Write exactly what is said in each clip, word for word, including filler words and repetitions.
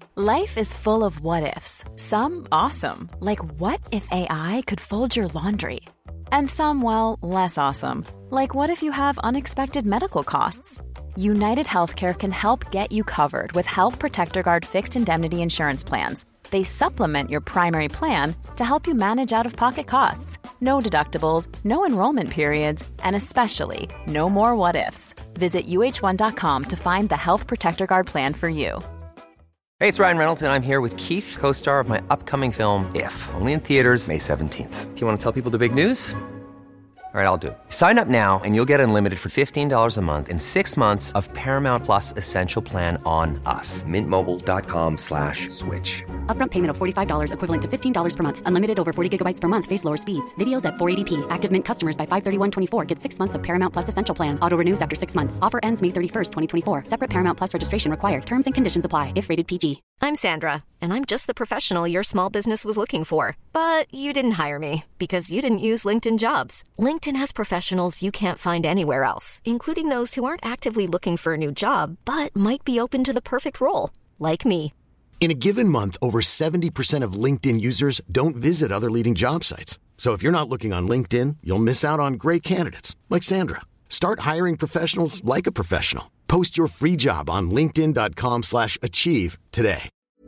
Life is full of what-ifs. Some awesome, like what if A I could fold your laundry? And some, well, less awesome, like what if you have unexpected medical costs? United Healthcare can help get you covered with Health Protector Guard fixed indemnity insurance plans. They supplement your primary plan to help you manage out-of-pocket costs. No deductibles, no enrollment periods, and especially no more what-ifs. Visit U H one dot com to find the Health Protector Guard plan for you. Hey, it's Ryan Reynolds, and I'm here with Keith, co-star of my upcoming film, If, only in theaters May seventeenth. Do you want to tell people the big news? All right, I'll do it. Sign up now and you'll get unlimited for fifteen dollars a month and six months of Paramount Plus Essential Plan on us. Mint Mobile dot com slash switch. Upfront payment of forty-five dollars equivalent to fifteen dollars per month. Unlimited over forty gigabytes per month. Face lower speeds. Videos at four eighty p. Active Mint customers by five thirty-one twenty-four get six months of Paramount Plus Essential Plan. Auto renews after six months. Offer ends May thirty-first, twenty twenty-four. Separate Paramount Plus registration required. Terms and conditions apply if rated P G. I'm Sandra, and I'm just the professional your small business was looking for. But you didn't hire me because you didn't use LinkedIn Jobs. LinkedIn has professionals you can't find anywhere else, including those who aren't actively looking for a new job, but might be open to the perfect role, like me. In a given month, over seventy percent of LinkedIn users don't visit other leading job sites. So if you're not looking on LinkedIn, you'll miss out on great candidates like Sandra. Start hiring professionals like a professional. Post your free job on linkedin dot com slash achieve today.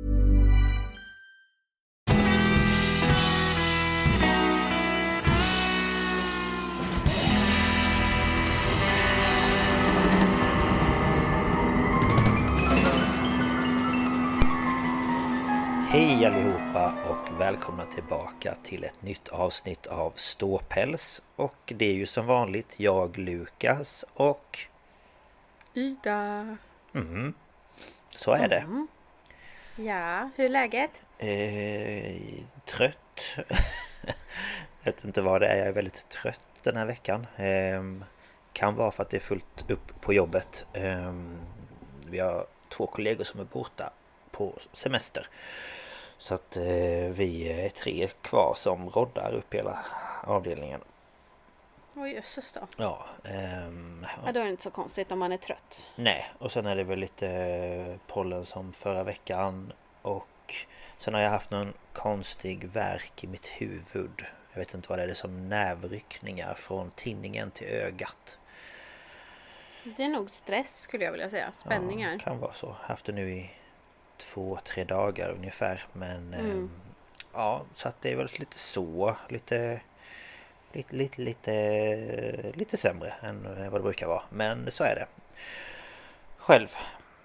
Hej allihopa och välkomna tillbaka till ett nytt avsnitt av Ståpäls. Och det är ju som vanligt jag, Lukas och Ida. Mm. Så är det. Mm. Ja, hur är läget? Eh, trött. Jag vet inte vad det är, jag är väldigt trött den här veckan. Eh, kan vara för att det är fullt upp på jobbet. Eh, vi har två kollegor som är borta på semester. Så att eh, vi är tre kvar som roddar upp hela avdelningen. Oj, jösses då. Ja, ehm, ja, då är det inte så konstigt om man är trött. Nej, och sen är det väl lite pollen som förra veckan. Och sen har jag haft någon konstig värk i mitt huvud. Jag vet inte vad det är, det är som nävryckningar från tinningen till ögat. Det är nog stress skulle jag vilja säga, spänningar. Ja, kan vara så. Haft det nu i två, tre dagar ungefär. Men mm. eh, ja, så att det är väl lite så. Lite, lite, lite, lite, lite sämre än vad det brukar vara. Men så är det. Själv?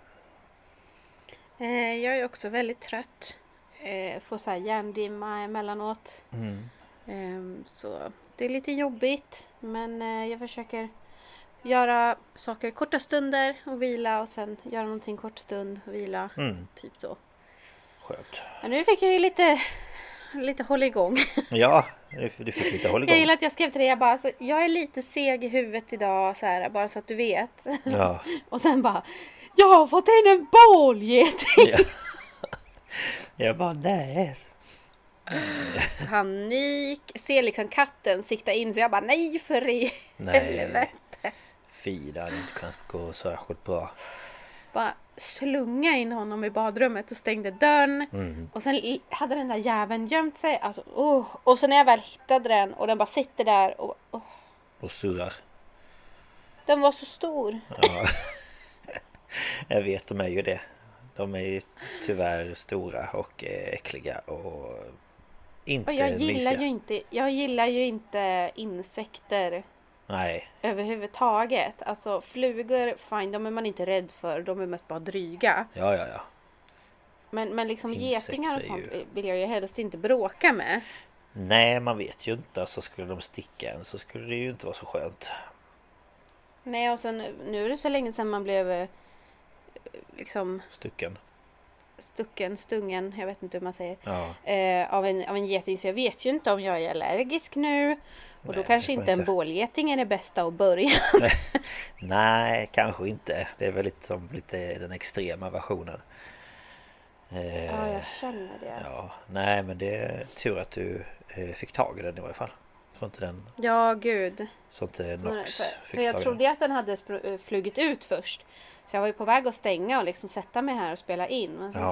Eh, jag är också väldigt trött. Eh, får så här hjärndimma emellanåt. Mm. Eh, så det är lite jobbigt. Men eh, jag försöker göra saker korta stunder och vila och sen göra någonting kort stund och vila. Mm. Typ så. Skönt. Men nu fick jag ju lite lite håll igång. Ja, du fick lite håll igång. Jag gillar att jag skrev till dig, jag bara, alltså, jag är lite seg i huvudet idag så här, bara så att du vet. Ja. Och sen bara, jag har fått in en bålgeting. Ja. Jag bara, nej. Panik. Ser liksom katten sikta in så jag bara, nej för i helvete. Fy, det hade inte kunnat gå särskilt bra. Bara slunga in honom i badrummet och stängde dörren. Mm. Och sen hade den där jäveln gömt sig. Alltså, oh. Och så när jag väl hittade den och den bara sitter där och... Oh. Och surrar. Den var så stor. Ja. Jag vet, de är ju det. De är ju tyvärr stora och äckliga och inte och jag gillar mysiga. ju inte Jag gillar ju inte insekter. Nej. Överhuvudtaget. Alltså flugor, fine, de är man inte rädd för. De är mest bara dryga. Ja, ja, ja. Men, men liksom Insekter getingar och sånt ju... vill jag ju helst inte bråka med. Nej, man vet ju inte. Alltså skulle de sticka en så skulle det ju inte vara så skönt. Nej, och sen nu är det så länge sedan man blev liksom... Stucken. Stucken, stungen, jag vet inte hur man säger. Ja. Eh, av, en, av en geting, så jag vet ju inte om jag är allergisk nu. Och Nej, då kanske inte en inte. bålgeting är det bästa att börja. Nej, kanske inte. Det är väl lite som lite den extrema versionen. Eh, ja, jag känner det. Ja, nej, men det är tur att du eh, fick tag i den i varje fall. Så inte den... Ja, gud. Så inte Så, Nox för, fick för jag tag i trodde den. att den hade spr- flugit ut först. Så jag var ju på väg att stänga och liksom sätta mig här och spela in. Men sen Ja. så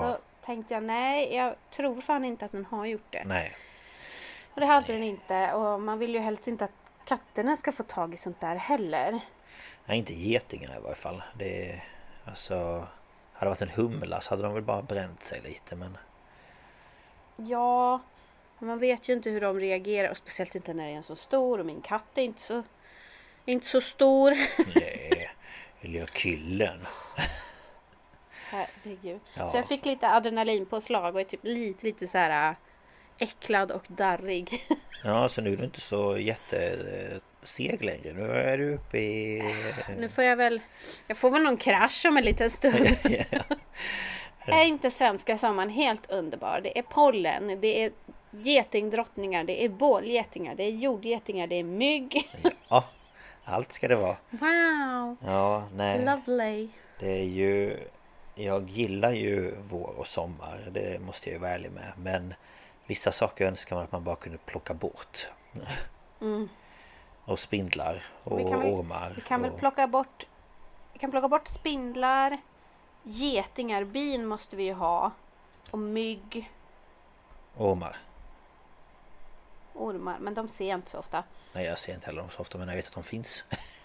tänkte jag nej, jag tror fan inte att den har gjort det. Nej. Och det hade den inte. Och man vill ju helst inte att katterna ska få tag i sånt där heller. Nej, inte getingar i varje fall. Det är, alltså, hade det varit en humla så hade de väl bara bränt sig lite, men... Ja, man vet ju inte hur de reagerar. Och speciellt inte när det är en så stor. Och min katt är inte så, inte så stor. Nej, lilla killen. Herregud. Ja. Så jag fick lite adrenalinpåslag och är typ lite, lite så här äcklad och darrig. Ja, så nu är du inte så jätteseg längre. Nu är du uppe i... Nu får jag väl... Jag får väl någon krasch om en liten stund. Är inte svenska sommaren helt underbar? Det är pollen, det är getingdrottningar, det är bålgetingar, det är jordgetingar, det är mygg. Ja, allt ska det vara. Wow! Ja, nej. Lovely. Det är ju... Jag gillar ju vår och sommar, det måste jag ju vara ärlig med. Men vissa saker önskar man att man bara kunde plocka bort. Mm. Och spindlar och vi kan väl, ormar. Vi kan och... väl plocka bort... Vi kan plocka bort spindlar, getingar, bin måste vi ju ha. Och mygg. Ormar. Ormar, men de ser jag inte så ofta. Nej, jag ser inte heller dem så ofta, men jag vet att de finns.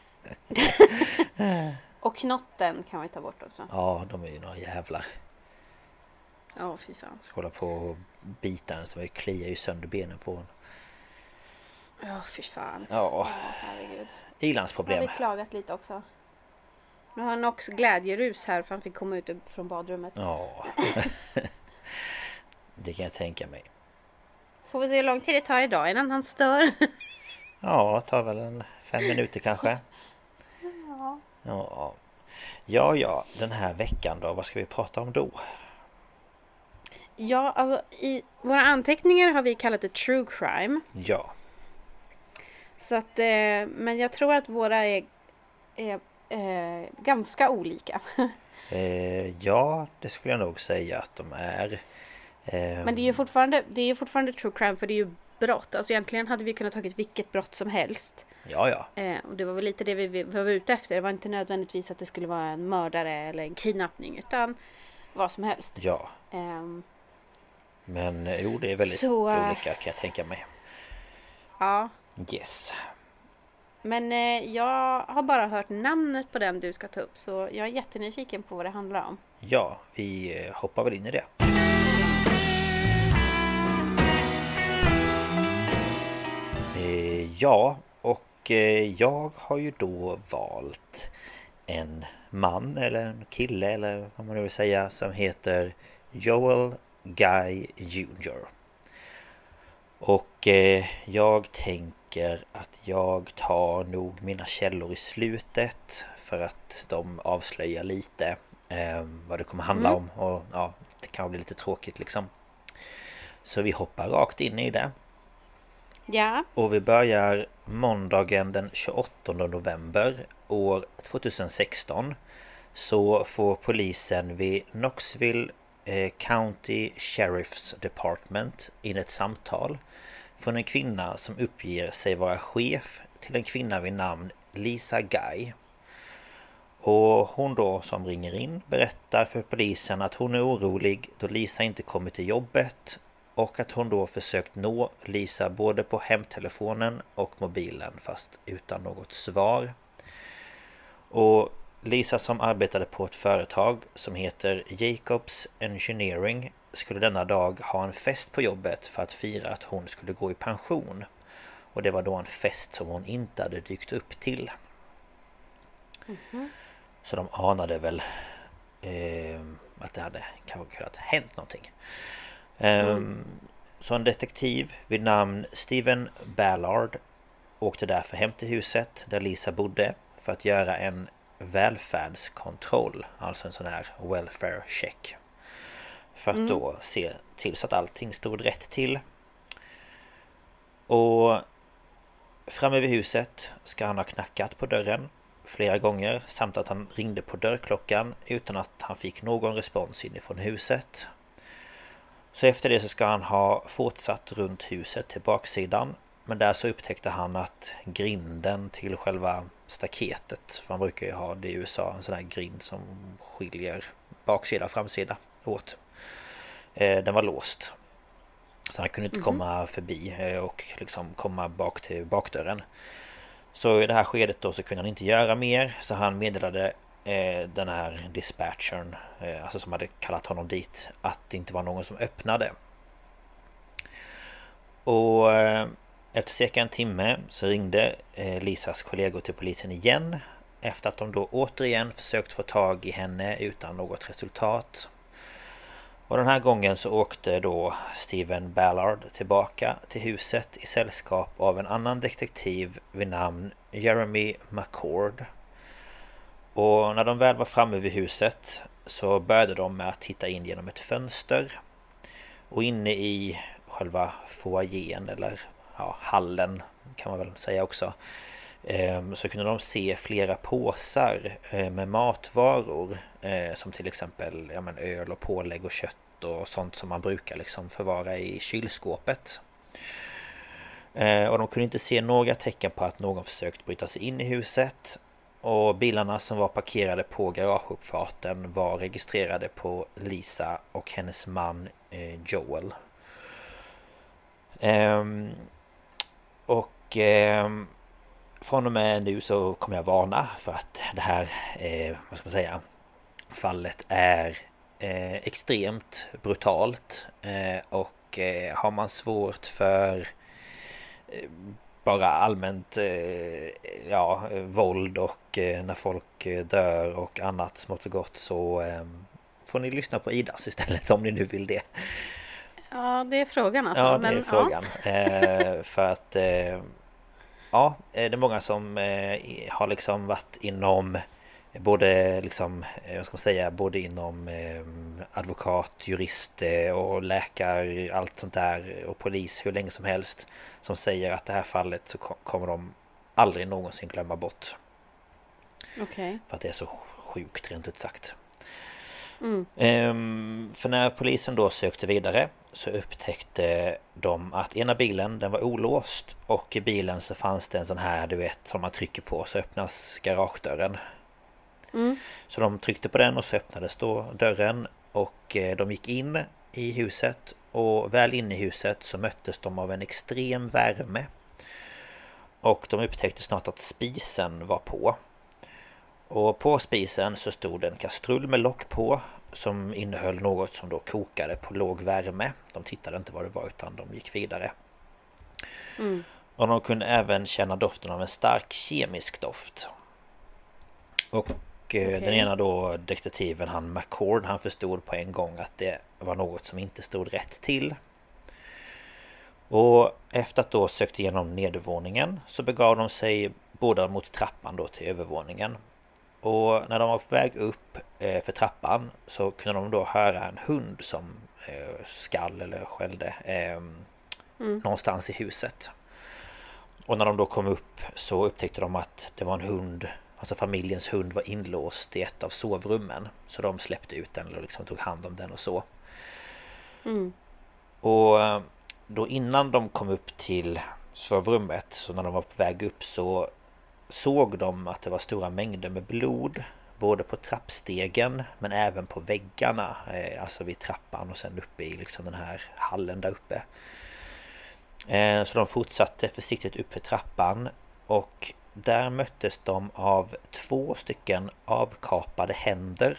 Och knotten kan vi ta bort också. Ja, de är ju några jävlar. Ja, fy fan. Ska hålla på och bita en så vi kliar ju sönder benen på en. Ja, fy fan. Ja, herregud. ilandsproblem. Jag har vi klagat lite också. Nu har han också glädjerus här för han fick komma ut från badrummet. Ja. Det kan jag tänka mig. Får vi se hur lång tid det tar idag innan han stör. Ja, tar väl en fem minuter kanske. Ja. Ja, ja, ja, den här veckan då, vad ska vi prata om då? Ja, alltså i våra anteckningar har vi kallat det true crime. Ja. Så att, eh, men jag tror att våra är, är eh, ganska olika. eh, Ja, det skulle jag nog säga att de är. eh, Men det är ju fortfarande, det är ju fortfarande true crime för det är ju brott. Alltså egentligen hade vi kunnat tagit vilket brott som helst. Ja, ja. Eh, och det var väl lite det vi, vi var ute efter. Det var inte nödvändigtvis att det skulle vara en mördare eller en kidnappning utan vad som helst. Ja. Eh, Men jo, det är väldigt så, olika kan jag tänka mig. Ja. Yes. Men eh, jag har bara hört namnet på den du ska ta upp. Så jag är jättenyfiken på vad det handlar om. Ja, vi hoppar väl in i det. Eh, ja, och eh, jag har ju då valt en man eller en kille eller vad man nu vill säga som heter Joel Guy junior Och eh, jag tänker att jag tar nog mina källor i slutet för att de avslöjar lite eh, vad det kommer handla mm. om. Och ja, det kan bli lite tråkigt liksom. Så vi hoppar rakt in i det. Ja. Och vi börjar måndagen den tjugoåttonde november år tjugohundrasexton. Så får polisen vid Knoxville eh, County Sheriff's Department in ett samtal från en kvinna som uppger sig vara chef till en kvinna vid namn Lisa Guy. Och hon då som ringer in berättar för polisen att hon är orolig då Lisa inte kommer till jobbet och att hon då försökt nå Lisa både på hemtelefonen och mobilen fast utan något svar. Och Lisa som arbetade på ett företag som heter Jacobs Engineering skulle denna dag ha en fest på jobbet för att fira att hon skulle gå i pension. Och det var då en fest som hon inte hade dykt upp till. Mm-hmm. Så de anade väl eh, att det hade kanske kunnat hänt någonting. Mm. Um, så en detektiv vid namn Steven Ballard åkte därför hem till huset där Lisa bodde för att göra en välfärdskontroll, alltså en sån här welfare check. För att mm. då se till så att allting stod rätt till. Och framme vid huset ska han ha knackat på dörren flera gånger samt att han ringde på dörrklockan utan att han fick någon respons inifrån huset. Så efter det så ska han ha fortsatt runt huset till baksidan. Men där så upptäckte han att grinden till själva staketet, för man brukar ju ha det i U S A, en sån här grind som skiljer baksida och framsida åt. eh, den var låst. Så han kunde inte Mhm. komma förbi eh, och liksom komma bak till bakdörren. Så i det här skedet då så kunde han inte göra mer. Så han meddelade eh, den här dispatchern, eh, alltså som hade kallat honom dit, att det inte var någon som öppnade. Och eh, efter cirka en timme så ringde eh, Lisas kollegor till polisen igen. Efter att de då återigen försökt få tag i henne utan något resultat. Och den här gången så åkte då Stephen Ballard tillbaka till huset i sällskap av en annan detektiv vid namn Jeremy McCord. Och när de väl var framme vid huset så började de med att titta in genom ett fönster. Och inne i själva foajén, eller ja, hallen kan man väl säga också, så kunde de se flera påsar med matvaror, som till exempel ja, men öl och pålägg och kött och sånt som man brukar liksom förvara i kylskåpet. Och de kunde inte se några tecken på att någon försökt bryta sig in i huset. Och bilarna som var parkerade på garageuppfarten var registrerade på Lisa och hennes man Joel. Ehm, och ehm, från och med nu så kommer jag varna för att det här, eh, vad ska man säga, fallet är eh, extremt brutalt. Eh, och eh, har man svårt för eh, bara allmänt eh, ja, våld och eh, när folk eh, dör och annat smått och gott, så eh, får ni lyssna på Idas istället om ni nu vill det. Ja, det är frågan alltså. Ja, det men, är frågan. Ja. Eh, för att eh, ja, det är många som eh, har liksom varit inom både liksom, vad ska man säga, både inom eh, advokat, jurist och läkare, allt sånt där, och polis hur länge som helst, som säger att det här fallet så kommer de aldrig någonsin glömma bort. Okej. Okay. För att det är så sjukt rent ut sagt. Mm. Ehm, för när polisen då sökte vidare så upptäckte de att ena bilen, den var olåst, och i bilen så fanns det en sån här, du vet, som man trycker på så öppnas garagedörren. Mm. Så de tryckte på den och så öppnades då dörren, och de gick in i huset, och väl inne i huset så möttes de av en extrem värme. Och de upptäckte snart att spisen var på. Och på spisen så stod en kastrull med lock på som innehöll något som då kokade på låg värme. De tittade inte vad det var utan de gick vidare. Mm. Och de kunde även känna doften av en stark kemisk doft. Och okay. Den ena då, detektiven, han McCord, han förstod på en gång att det var något som inte stod rätt till. Och efter att då sökt igenom nedervåningen så begav de sig båda mot trappan då till övervåningen. Och när de var på väg upp eh, för trappan så kunde de då höra en hund som eh, skall eller skällde eh, mm. någonstans i huset. Och när de då kom upp så upptäckte de att det var en hund, alltså familjens hund var inlåst i ett av sovrummen. Så de släppte ut den och liksom tog hand om den och så. Mm. Och då innan de kom upp till sovrummet, så när de var på väg upp så såg de att det var stora mängder med blod både på trappstegen men även på väggarna, eh, alltså vid trappan och sen uppe i liksom den här hallen där uppe. Eh, så de fortsatte försiktigt upp för trappan, och där möttes de av två stycken avkapade händer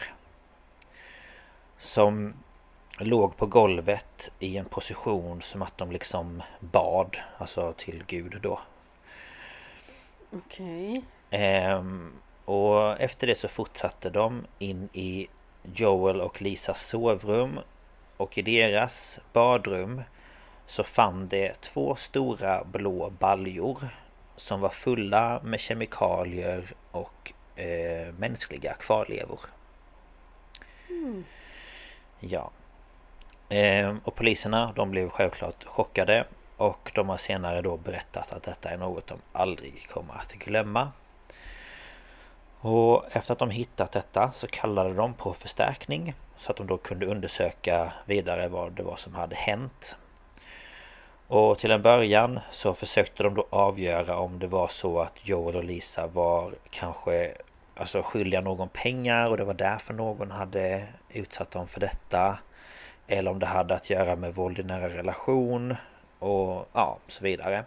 som låg på golvet i en position som att de liksom bad, alltså till Gud då. Okej. Okay. Ehm, och efter det så fortsatte de in i Joel och Lisas sovrum, och i deras badrum så fann det två stora blå baljor som var fulla med kemikalier och eh, mänskliga kvarlevor. Mm. Ja. Ehm, och poliserna, de blev självklart chockade, och de har senare då berättat att detta är något de aldrig kommer att glömma. Och efter att de hittat detta så kallade de på förstärkning så att de då kunde undersöka vidare vad det var som hade hänt. Och till en början så försökte de då avgöra om det var så att Joel och Lisa var kanske alltså skyldiga någon pengar och det var därför någon hade utsatt dem för detta. eller om det hade att göra med våld i nära relation och ja, så vidare.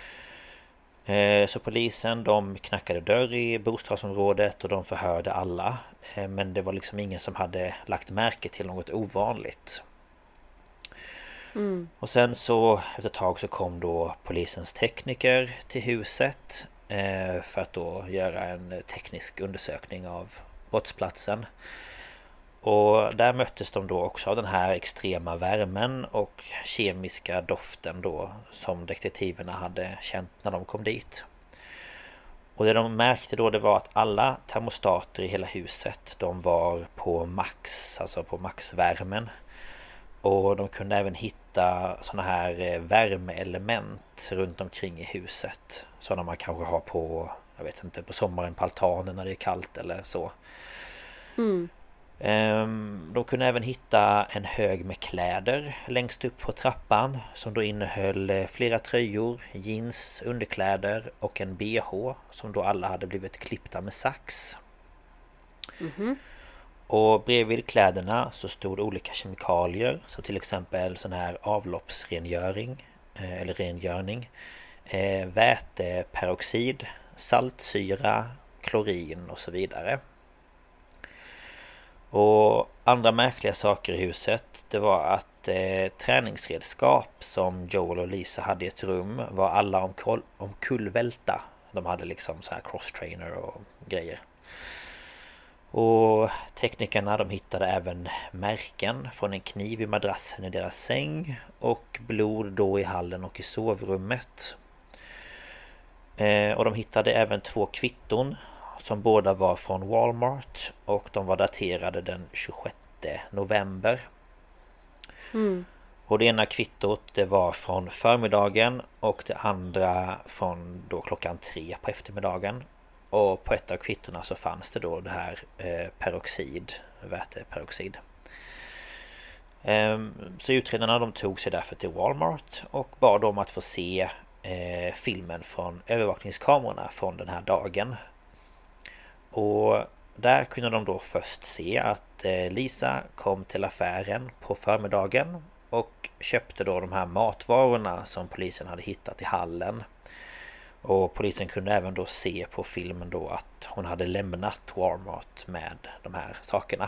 Så polisen, de knackade dörr i bostadsområdet och de förhörde alla. Men det var liksom ingen som hade lagt märke till något ovanligt. Mm. Och sen så efter ett tag så kom då polisens tekniker till huset för att då göra en teknisk undersökning av brottsplatsen. Och där möttes de då också av den här extrema värmen och kemiska doften då som detektiverna hade känt när de kom dit. Och det de märkte då det var att alla termostater i hela huset, de var på max, alltså på maxvärmen. Och de kunde även hitta såna här värmeelement runt omkring i huset. Sådana man kanske har på, jag vet inte, på sommaren på altanen när det är kallt eller så. Mm. De kunde även hitta en hög med kläder längst upp på trappan som då innehöll flera tröjor, jeans, underkläder och en B H som då alla hade blivit klippta med sax. Mm-hmm. Och bredvid kläderna så stod olika kemikalier som till exempel sån här avloppsrengöring eller rengörning, väteperoxid, saltsyra, klorin och så vidare. Och andra märkliga saker i huset, det var att eh, träningsredskap som Joel och Lisa hade i ett rum var alla omkull, omkullvälta. De hade liksom så här cross-trainer och grejer. Och teknikerna, de hittade även märken från en kniv i madrassen i deras säng och blod då i hallen och i sovrummet. Eh, och de hittade även två kvitton som båda var från Walmart och de var daterade den tjugosjätte november. Mm. Och det ena kvittot det var från förmiddagen och det andra från då klockan tre på eftermiddagen. Och på ett av kvittorna så fanns det då det här eh, peroxid, väteperoxid. Ehm, så utredarna de tog sig därför till Walmart och bad om att få se eh, filmen från övervakningskamerorna från den här dagen. Och där kunde de då först se att Lisa kom till affären på förmiddagen och köpte då de här matvarorna som polisen hade hittat i hallen. Och polisen kunde även då se på filmen då att hon hade lämnat Walmart med de här sakerna.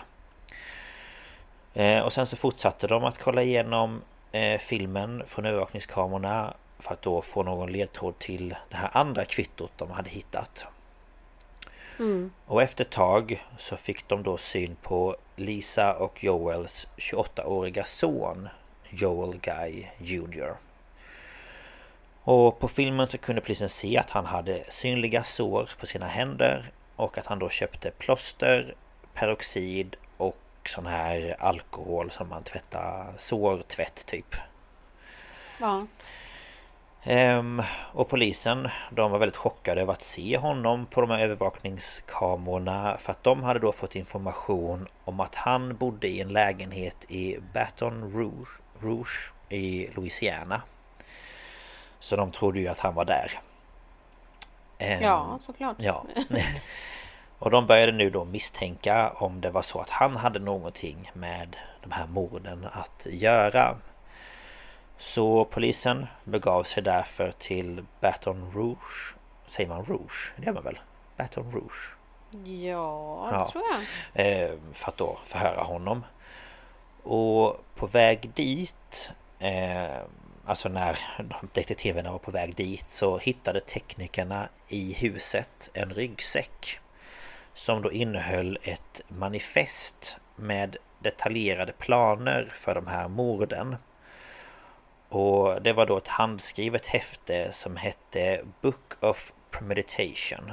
Och sen så fortsatte de att kolla igenom filmen från övervakningskamerorna för att då få någon ledtråd till det här andra kvittot de hade hittat. Mm. Och efter ett tag så fick de då syn på Lisa och Joels tjugoåttaåriga son Joel Guy junior Och på filmen så kunde polisen se att han hade synliga sår på sina händer och att han då köpte plåster, peroxid och sån här alkohol som man tvättar sårtvätt typ. Ja. Um, och polisen, de var väldigt chockade över att se honom på de här övervakningskamerorna för att de hade då fått information om att han bodde i en lägenhet i Baton Rouge, Rouge i Louisiana. Så de trodde ju att han var där. Um, ja, såklart. Ja. Och de började nu då misstänka om det var så att han hade någonting med de här morden att göra. Så polisen begav sig därför till Baton Rouge. Säger man Rouge? Det gör man väl? Baton Rouge. Ja, ja. tror jag. Eh, för att då förhöra honom. Och på väg dit, eh, alltså när de detektiverna var på väg dit, så hittade teknikerna i huset en ryggsäck som då innehöll ett manifest med detaljerade planer för de här morden. Och det var då ett handskrivet häfte som hette Book of Premeditation.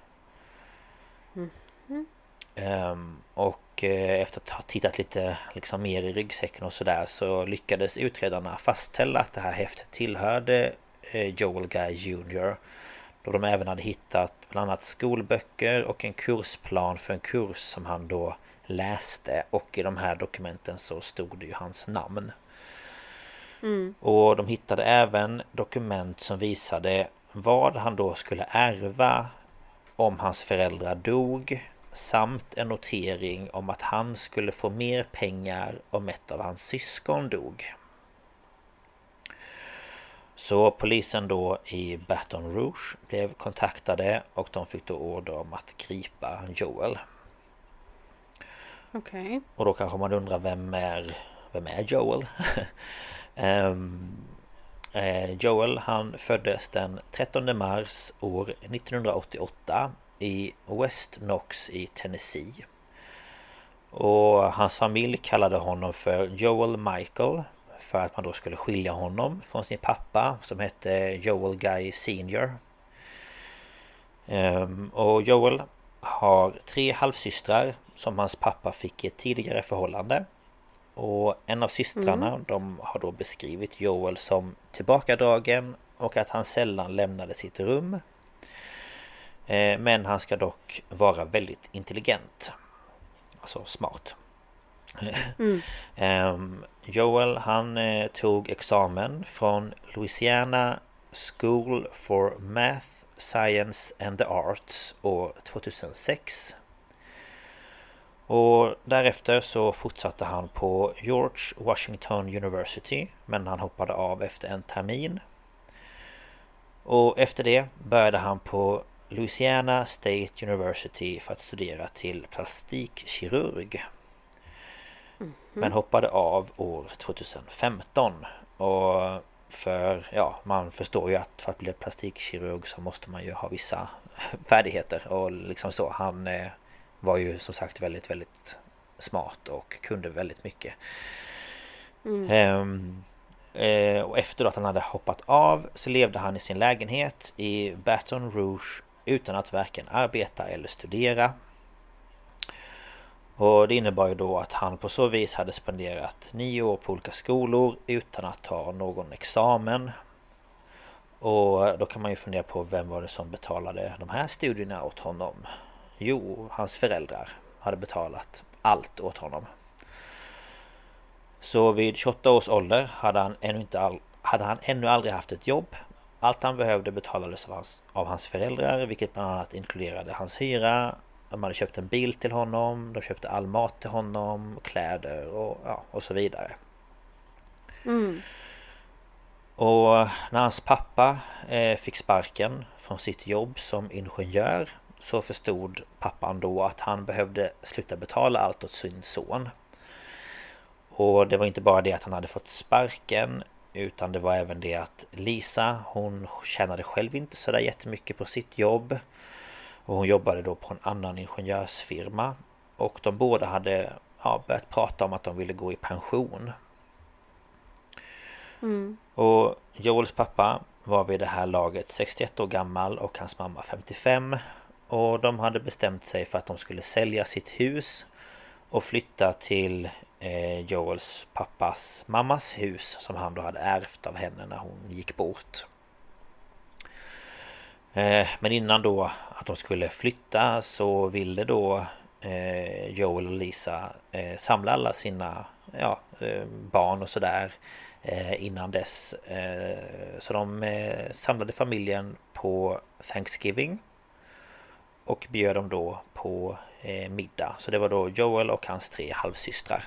Mm-hmm. Um, och eh, efter att ha tittat lite liksom mer i ryggsäcken och sådär så lyckades utredarna fastställa att det här häftet tillhörde eh, Joel Guy junior Då de även hade hittat bland annat skolböcker och en kursplan för en kurs som han då läste. Och i de här dokumenten så stod det ju hans namn. Mm. Och de hittade även dokument som visade vad han då skulle ärva om hans föräldrar dog samt en notering om att han skulle få mer pengar om ett av hans syskon dog. Så polisen då i Baton Rouge blev kontaktade och de fick då order om att gripa Joel. Okej. Okay. Och då kanske man undrar, vem är, vem är Joel? um, eh, Joel, han föddes den trettonde mars år nittonhundraåttioåtta i West Knox i Tennessee. Och hans familj kallade honom för Joel Michael för att man då skulle skilja honom från sin pappa som hette Joel Guy senior. Um, och Joel har tre halvsystrar som hans pappa fick i ett tidigare förhållande. Och en av systrarna, mm. de har då beskrivit Joel som tillbakadragen och att han sällan lämnade sitt rum. Eh, men han ska dock vara väldigt intelligent. Alltså smart. Mm. um, Joel, han eh, tog examen från Louisiana School for Math, Science and the Arts år tvåtusensex. Och därefter så fortsatte han på George Washington University, men han hoppade av efter en termin. Och efter det började han på Louisiana State University för att studera till plastikkirurg. Mm-hmm. Men hoppade av år tjugohundrafemton. Och för, ja, man förstår ju att för att bli plastikkirurg så måste man ju ha vissa färdigheter. Och liksom så, han eh, var ju som sagt väldigt, väldigt smart och kunde väldigt mycket. Mm. Ehm, eh, och efter att han hade hoppat av så levde han i sin lägenhet i Baton Rouge utan att varken arbeta eller studera. Och det innebar ju då att han på så vis hade spenderat nio år på olika skolor utan att ta någon examen. Och då kan man ju fundera på, vem var det som betalade de här studierna åt honom? Jo, hans föräldrar hade betalat allt åt honom. Så vid tjugoåtta års ålder hade han ännu, inte all, hade han ännu aldrig haft ett jobb. Allt han behövde betalades av hans, av hans föräldrar, vilket bland annat inkluderade hans hyra. De hade köpt en bil till honom, de köpte all mat till honom, kläder och, ja, och så vidare. Mm. Och när hans pappa eh, fick sparken från sitt jobb som ingenjör så förstod pappan då att han behövde sluta betala allt åt sin son. Och det var inte bara det att han hade fått sparken, utan det var även det att Lisa, hon tjänade själv inte så där jättemycket på sitt jobb. Och hon jobbade då på en annan ingenjörsfirma. Och de båda hade ja, börjat prata om att de ville gå i pension. Mm. Och Joels pappa var vid det här laget sextioett år gammal och hans mamma femtiofem. Och de hade bestämt sig för att de skulle sälja sitt hus och flytta till eh, Joels pappas mammas hus som han då hade ärvt av henne när hon gick bort. Eh, men innan då att de skulle flytta så ville då eh, Joel och Lisa eh, samla alla sina ja, eh, barn och sådär eh, innan dess. Eh, så de eh, samlade familjen på Thanksgiving. Och bjöd dem då på eh, middag. Så det var då Joel och hans tre halvsystrar.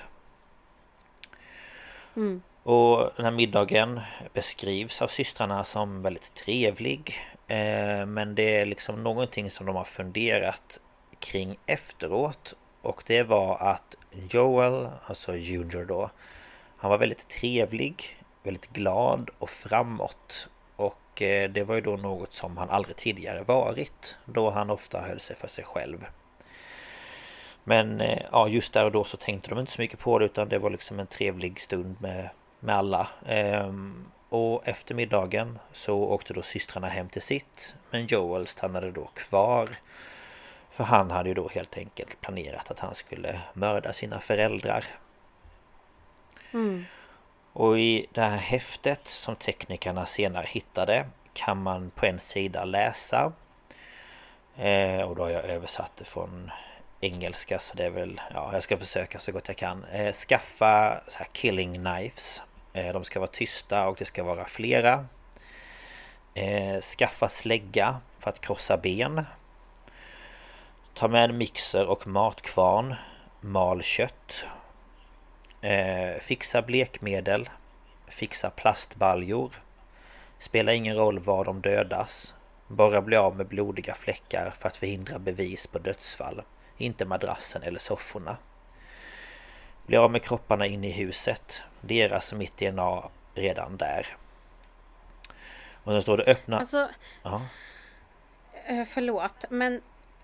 Mm. Och den här middagen beskrivs av systrarna som väldigt trevlig. Eh, men det är liksom någonting som de har funderat kring efteråt. Och det var att Joel, alltså Junior då, han var väldigt trevlig, väldigt glad och framåt. Och det var ju då något som han aldrig tidigare varit, då han ofta höll sig för sig själv. Men ja, just där och då så tänkte de inte så mycket på det, utan det var liksom en trevlig stund med, med alla. Ehm, och efter middagen så åkte då systrarna hem till sitt, men Joel stannade då kvar. För han hade ju då helt enkelt planerat att han skulle mörda sina föräldrar. Mm. Och i det här häftet som teknikerna senare hittade kan man på en sida läsa. Eh, och då har jag översatt det från engelska, så det är väl, ja, jag ska försöka så gott jag kan. Eh, skaffa så här killing knives. Eh, de ska vara tysta och det ska vara flera. Eh, skaffa slägga för att krossa ben. Ta med en mixer och matkvarn. Mal kött. Eh, fixa blekmedel. Fixa plastbaljor. Spelar ingen roll var de dödas. Bara bli av med blodiga fläckar för att förhindra bevis på dödsfall. Inte madrassen eller sofforna. Bli av med kropparna inne i huset. Deras mitt D N A redan där. Och sen står det öppna... Alltså, ja. Förlåt, men...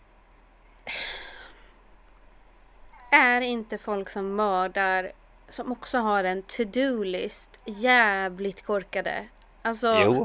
Är inte folk som mördar, som också har en to-do-list, jävligt korkade? Alltså... Jo.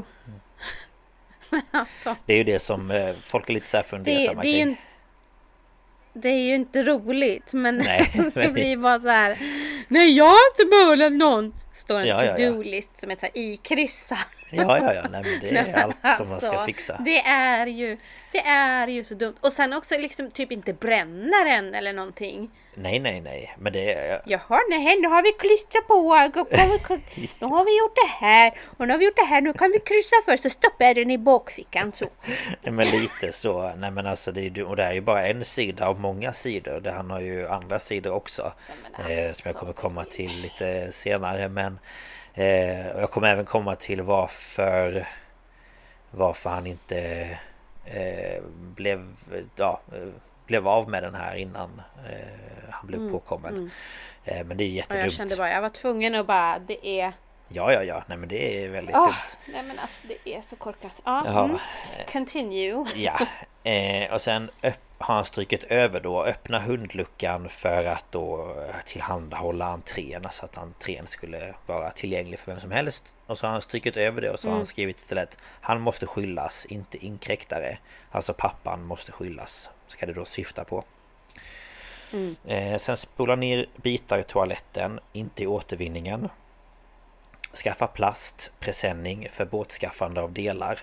alltså, det är ju det som eh, folk är lite så här fundersamma det, det kring. Är ju, det är ju inte roligt, men Nej, det blir bara så här. Nej, jag har inte mördat någon. Står en ja, ja, ja. to-do-list som är så här ikryssad. Ja, ja, ja. Nej, men det är Nej, allt alltså, som man ska fixa. Det är ju, det är ju så dumt. Och sen också liksom typ inte bränna den eller någonting. Nej, nej, nej. Men det är... Jaha, nej, nu har vi klistrat på. Nu har vi gjort det här. Och nu har vi gjort det här. Nu kan vi kryssa först och stoppa den i bakfickan så. Men lite så. Nej, men alltså det är, och det är ju bara en sida av många sidor. Det han har ju andra sidor också. Alltså. Eh, som jag kommer komma till lite senare. Men eh, och jag kommer även komma till varför varför han inte eh, blev ja, blev av med den här innan eh, han blev mm, påkommen. Mm. Eh, men det är jättedumt. Jag kände bara, jag var tvungen att bara, det är... Ja, ja, ja. Nej, men det är väldigt oh, dumt. Nej, men alltså det är så korkat. Ja, mm. Continue. Ja. Eh, och sen öpp- har han strykit över då, öppna hundluckan för att då tillhandahålla entrén, så att entrén skulle vara tillgänglig för vem som helst. Och så har han strykit över det och så mm. har han skrivit istället: han måste skyllas, inte inkräktare. Alltså pappan måste skyllas, ska det då syfta på. Mm. Eh, sen spola ner bitar i toaletten, inte i återvinningen. Skaffa plast, presenning för båtskaffande av delar.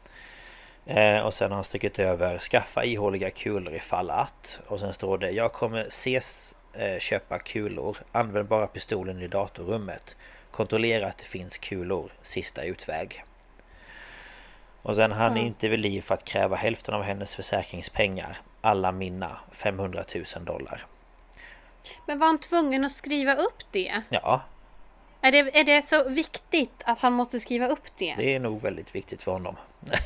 Eh, och sen har han strukit över: skaffa ihåliga kulor ifall att. Och sen står det: jag kommer ses eh, köpa kulor. Använd bara pistolen i datorrummet. Kontrollera att det finns kulor. Sista utväg. Och sen han mm. är inte vid liv för att kräva hälften av hennes försäkringspengar. Alla mina femhundratusen dollar. Men var han tvungen att skriva upp det? Ja. Är det, är det så viktigt att han måste skriva upp det? Det är nog väldigt viktigt för honom.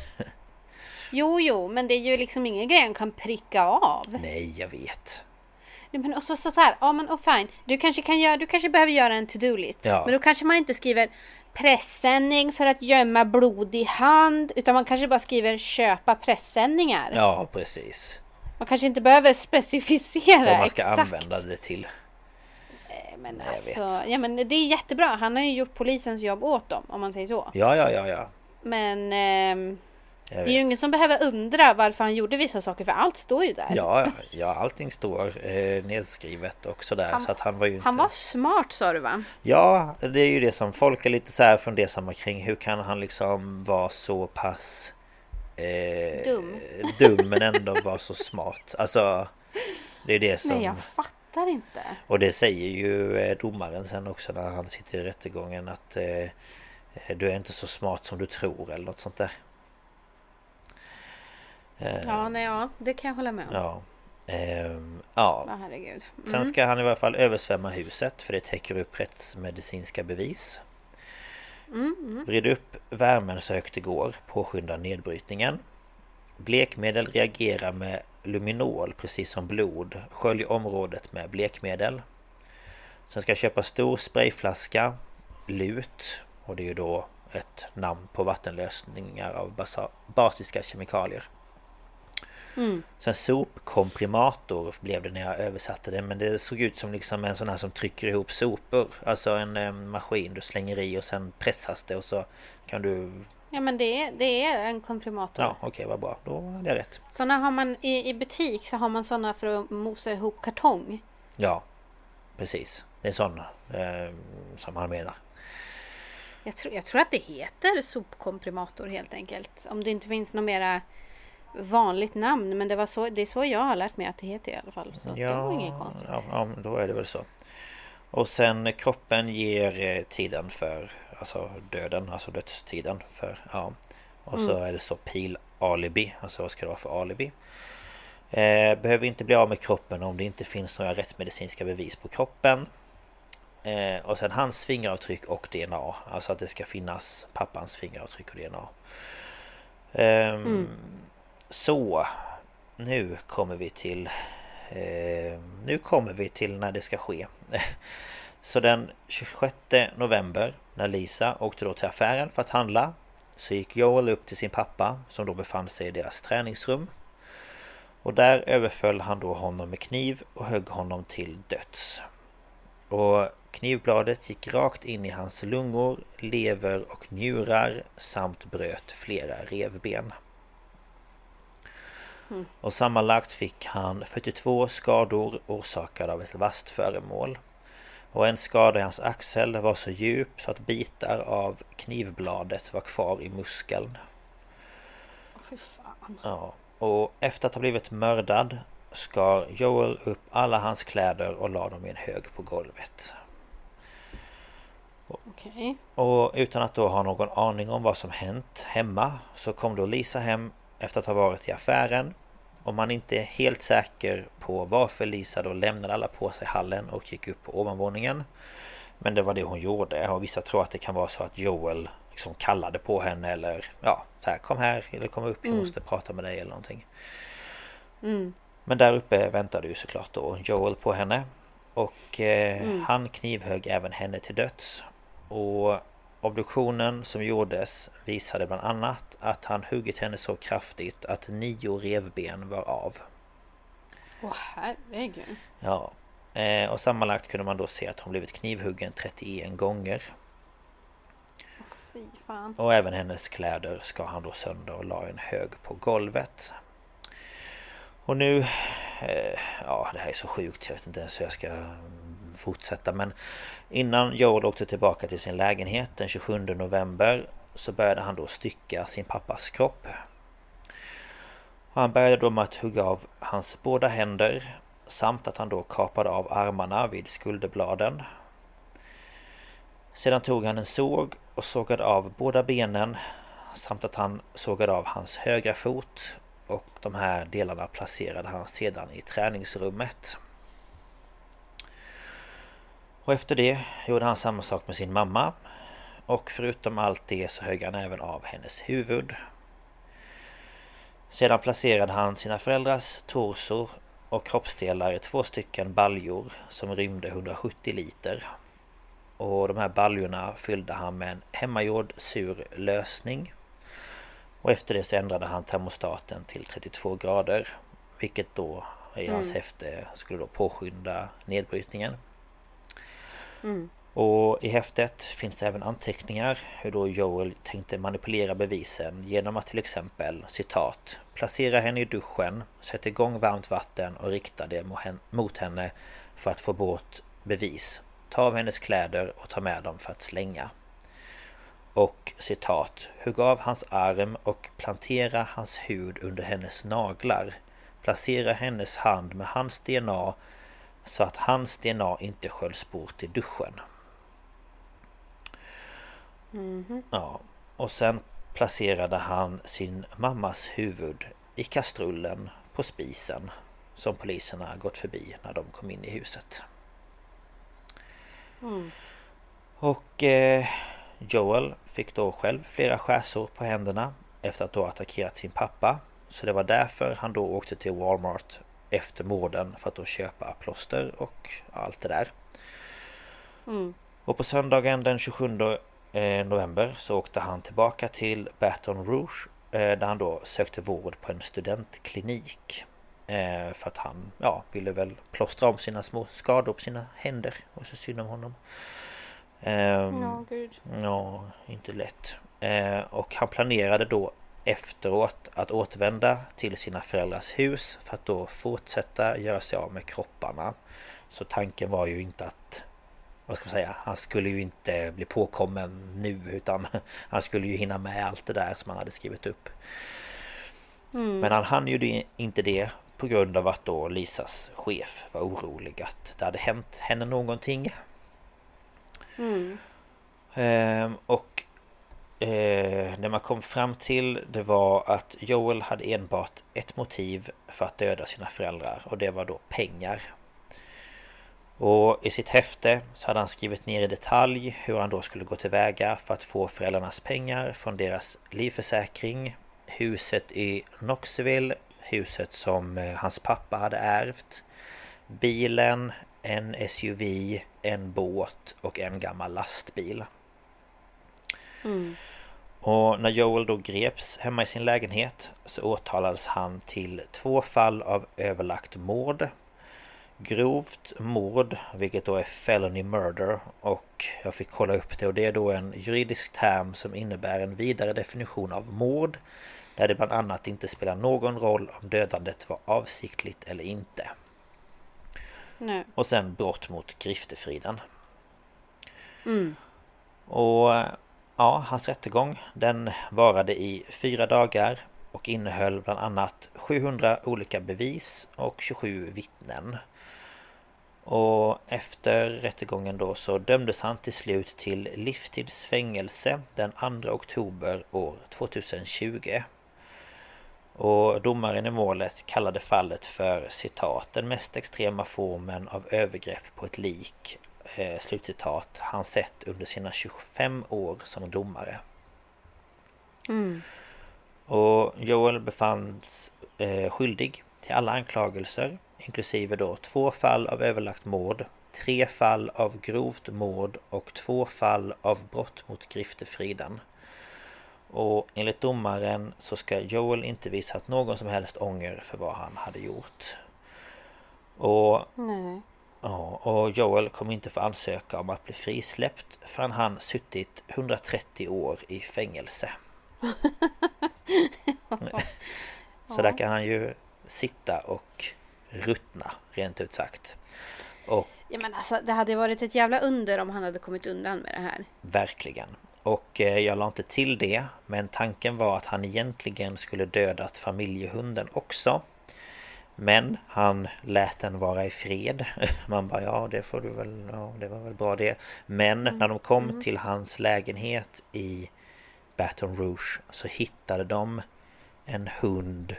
Jo, jo, men det är ju liksom ingen grej han kan pricka av. Nej, jag vet. Nej, men också så, så här, ja men oh, fine. Du kanske kan göra, du kanske behöver göra en to-do-list. Ja. Men då kanske man inte skriver pressändning för att gömma blod i hand, utan man kanske bara skriver köpa pressändningar. Ja, precis. Man kanske inte behöver specificera vad man ska exakt använda det till. Men Nej, alltså, ja, men det är jättebra. Han har ju gjort polisens jobb åt dem, om man säger så. Ja, ja, ja, ja. Men eh, det är ju ingen som behöver undra varför han gjorde vissa saker, för allt står ju där. Ja, ja, allting står eh, nedskrivet och sådär. Han, så att han var ju inte... Han var smart, sa du, va? Ja, det är ju det som folk är lite så här fundersamma kring. Hur kan han liksom vara så pass eh, dum. dum men ändå vara så smart? Alltså, det är det som... Nej, jag fattar inte. Och det säger ju eh, domaren sen också när han sitter i rättegången, att eh, du är inte så smart som du tror, eller något sånt där. Ja, nej, ja, det kan jag hålla med om. Ja. Ehm, ja. Oh, herregud. Mm. Sen ska han i alla fall översvämma huset, för det täcker upp rättsmedicinska bevis. Mm, mm. Vrid upp värmen så högt det går, påskynda nedbrytningen. Blekmedel reagerar med luminol precis som blod. Skölj området med blekmedel. Sen ska jag köpa stor sprayflaska, lut, och det är ju då ett namn på vattenlösningar av basa- basiska kemikalier. Mm. Sen sopkomprimator blev det när jag översatte det, men det såg ut som liksom en sån här som trycker ihop sopor. Alltså en, en maskin du slänger i och sen pressas det och så kan du... Ja, men det är, det är en komprimator. Ja, okej, okay, vad bra. Då hade jag rätt. Såna har man i, i butik, så har man såna för att mosa ihop kartong. Ja, precis. Det är sån eh, som han menar. Jag tror, jag tror att det heter sopkomprimator helt enkelt. Om det inte finns något mera vanligt namn. Men det, var så, det är så jag har lärt mig att det heter i alla fall. Så ja, det var inget konstigt. Ja, ja, då är det väl så. Och sen kroppen ger eh, tiden för, alltså döden, alltså dödstiden för, ja. Och så mm. är det så pil alibi, alltså vad ska det vara för alibi? Eh, behöver inte bli av med kroppen om det inte finns några rättsmedicinska bevis på kroppen. Eh, och sen hans fingeravtryck och D N A. Alltså att det ska finnas pappans fingeravtryck och D N A. Eh, mm. Så nu kommer vi till eh, nu kommer vi till när det ska ske. Så den tjugosjätte november när Lisa åkte då till affären för att handla, så gick Joel upp till sin pappa som då befann sig i deras träningsrum. Och där överföll han då honom med kniv och högg honom till döds. Och knivbladet gick rakt in i hans lungor, lever och njurar samt bröt flera revben. Mm. Och sammanlagt fick han fyrtiotvå skador orsakade av ett vasst föremål. Och en skada i hans axel var så djup så att bitar av knivbladet var kvar i muskeln. Fy fan. Ja. Och efter att ha blivit mördad skar Joel upp alla hans kläder och la dem i en hög på golvet. Okay. Och utan att då ha någon aning om vad som hänt hemma så kom då Lisa hem efter att ha varit i affären. Och man inte är helt säker på varför Lisa då lämnade alla på sig i hallen och gick upp på ovanvåningen. Men det var det hon gjorde. Och vissa tror att det kan vara så att Joel liksom kallade på henne eller ja, så här, kom här eller kom upp, jag mm. måste prata med dig eller någonting. Mm. Men där uppe väntade ju såklart då Joel på henne. Och eh, mm. han knivhögg även henne till döds. Och obduktionen som gjordes visade bland annat att han huggit henne så kraftigt att nio revben var av. Åh, herregud. Ja, eh, och sammanlagt kunde man då se att hon blivit knivhuggen trettioen gånger. Åh, fy fan. Och även hennes kläder ska han då sönder och la en hög på golvet. Och nu, eh, ja det här är så sjukt, jag vet inte ens hur jag ska fortsätta. Men innan Joel åkte tillbaka till sin lägenhet den tjugosjunde november så började han då stycka sin pappas kropp. Och han började då med att hugga av hans båda händer samt att han då kapade av armarna vid skulderbladen. Sedan tog han en såg och sågade av båda benen samt att han sågade av hans högra fot. Och de här delarna placerade han sedan i träningsrummet. Och efter det gjorde han samma sak med sin mamma. Och förutom allt det så högg han även av hennes huvud. Sedan placerade han sina föräldrars torsor och kroppsdelar i två stycken baljor som rymde hundrasjuttio liter. Och de här baljorna fyllde han med en hemmagjord sur lösning. Och efter det så ändrade han termostaten till trettiotvå grader. Vilket då i mm. hans häfte skulle då påskynda nedbrytningen. Mm. Och i häftet finns även anteckningar hur då Joel tänkte manipulera bevisen genom att till exempel, citat, placera henne i duschen, sätta igång varmt vatten och rikta det mot henne för att få bort bevis. Ta av hennes kläder och ta med dem för att slänga. Och citat, hugg av hans arm och plantera hans hud under hennes naglar. Placera hennes hand med hans D N A så att hans D N A inte sköljs bort i duschen. Mm-hmm. Ja, och sen placerade han sin mammas huvud i kastrullen på spisen som poliserna gått förbi när de kom in i huset. Mm. Och eh, Joel fick då själv flera skärsår på händerna efter att då attackerat sin pappa. Så det var därför han då åkte till Walmart efter morden för att då köpa plåster och allt det där. Mm. Och på söndagen den tjugosjunde november så åkte han tillbaka till Baton Rouge där han då sökte vård på en studentklinik. För att han ja, ville väl plåstra om sina små skador på sina händer. Och så synd om honom. Um, ja, gud. Ja, inte lätt. Uh, och han planerade då efteråt att återvända till sina föräldrars hus för att då fortsätta göra sig av med kropparna. Så tanken var ju inte att, vad ska man säga, han skulle ju inte bli påkommen nu utan han skulle ju hinna med allt det där som han hade skrivit upp. Mm. Men han hann ju inte det på grund av att då Lisas chef var orolig att det hade hänt henne någonting. Mm. Ehm, och eh, det man kom fram till, det var att Joel hade enbart ett motiv för att döda sina föräldrar, och det var då pengar. Och i sitt häfte så hade han skrivit ner i detalj hur han då skulle gå tillväga för att få föräldrarnas pengar från deras livförsäkring, huset i Knoxville, huset som hans pappa hade ärvt, bilen, en S U V, en båt och en gammal lastbil. Mm. Och när Joel då greps hemma i sin lägenhet så åtalades han till två fall av överlagt mord, grovt mord, vilket då är felony murder, och jag fick kolla upp det, och det är då en juridisk term som innebär en vidare definition av mord, där det bland annat inte spelar någon roll om dödandet var avsiktligt eller inte. Nej. Och sen brott mot griftefriden. Mm. Och ja, hans rättegång, den varade i fyra dagar och innehöll bland annat sjuhundra olika bevis och tjugosju vittnen. Och efter rättegången då så dömdes han till slut till livstidsfängelse den andra oktober år tvåtusentjugo. Och domaren i målet kallade fallet för citat den mest extrema formen av övergrepp på ett lik, eh, slutcitat, han sett under sina tjugofem år som domare. Mm. Och Joel befanns eh, skyldig till alla anklagelser, inklusive då två fall av överlagt mord, tre fall av grovt mord och två fall av brott mot griftefriden. Och enligt domaren så ska Joel inte visat någon som helst ånger för vad han hade gjort. Och, Nej. ja, och Joel kommer inte få ansöka om att bli frisläppt förrän han suttit hundratrettio år i fängelse. Så där kan han ju sitta och ruttna, rent ut sagt. Och Ja, men alltså, det hade varit ett jävla under om han hade kommit undan med det här. verkligen. Och eh, jag la inte till det, men tanken var att han egentligen skulle dödat familjehunden också. Men han lät den vara i fred. Man bara, ja det får du väl, ja det var väl bra det. Men mm. när de kom mm. till hans lägenhet i Baton Rouge så hittade de en hund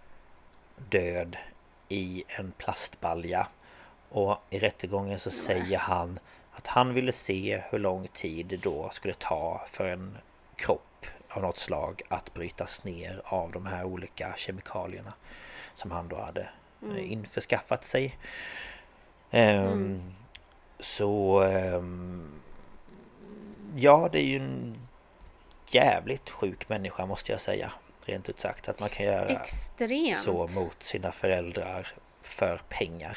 död i en plastbalja. Och i rättegången så säger han att han ville se hur lång tid det då skulle ta för en kropp av något slag att brytas ner av de här olika kemikalierna som han då hade mm. införskaffat sig. Um, mm. Så um, ja, det är ju en jävligt sjuk människa, måste jag säga. Rent ut sagt, att man kan göra Extremt. så mot sina föräldrar för pengar.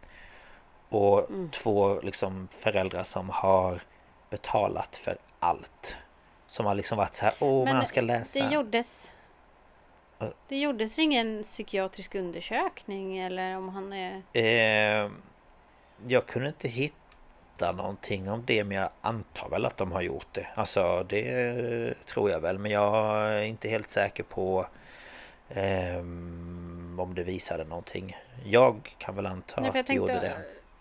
Och mm. två liksom föräldrar som har betalat för allt. Som har liksom varit så här, åh men man ska läsa. Det gjordes Det gjordes ingen psykiatrisk undersökning eller om han är... Eh, jag kunde inte hitta någonting om det, men jag antar väl att de har gjort det. Alltså det tror jag väl, men jag är inte helt säker på eh, om det visade någonting. Jag kan väl anta Nej, att det gjorde det.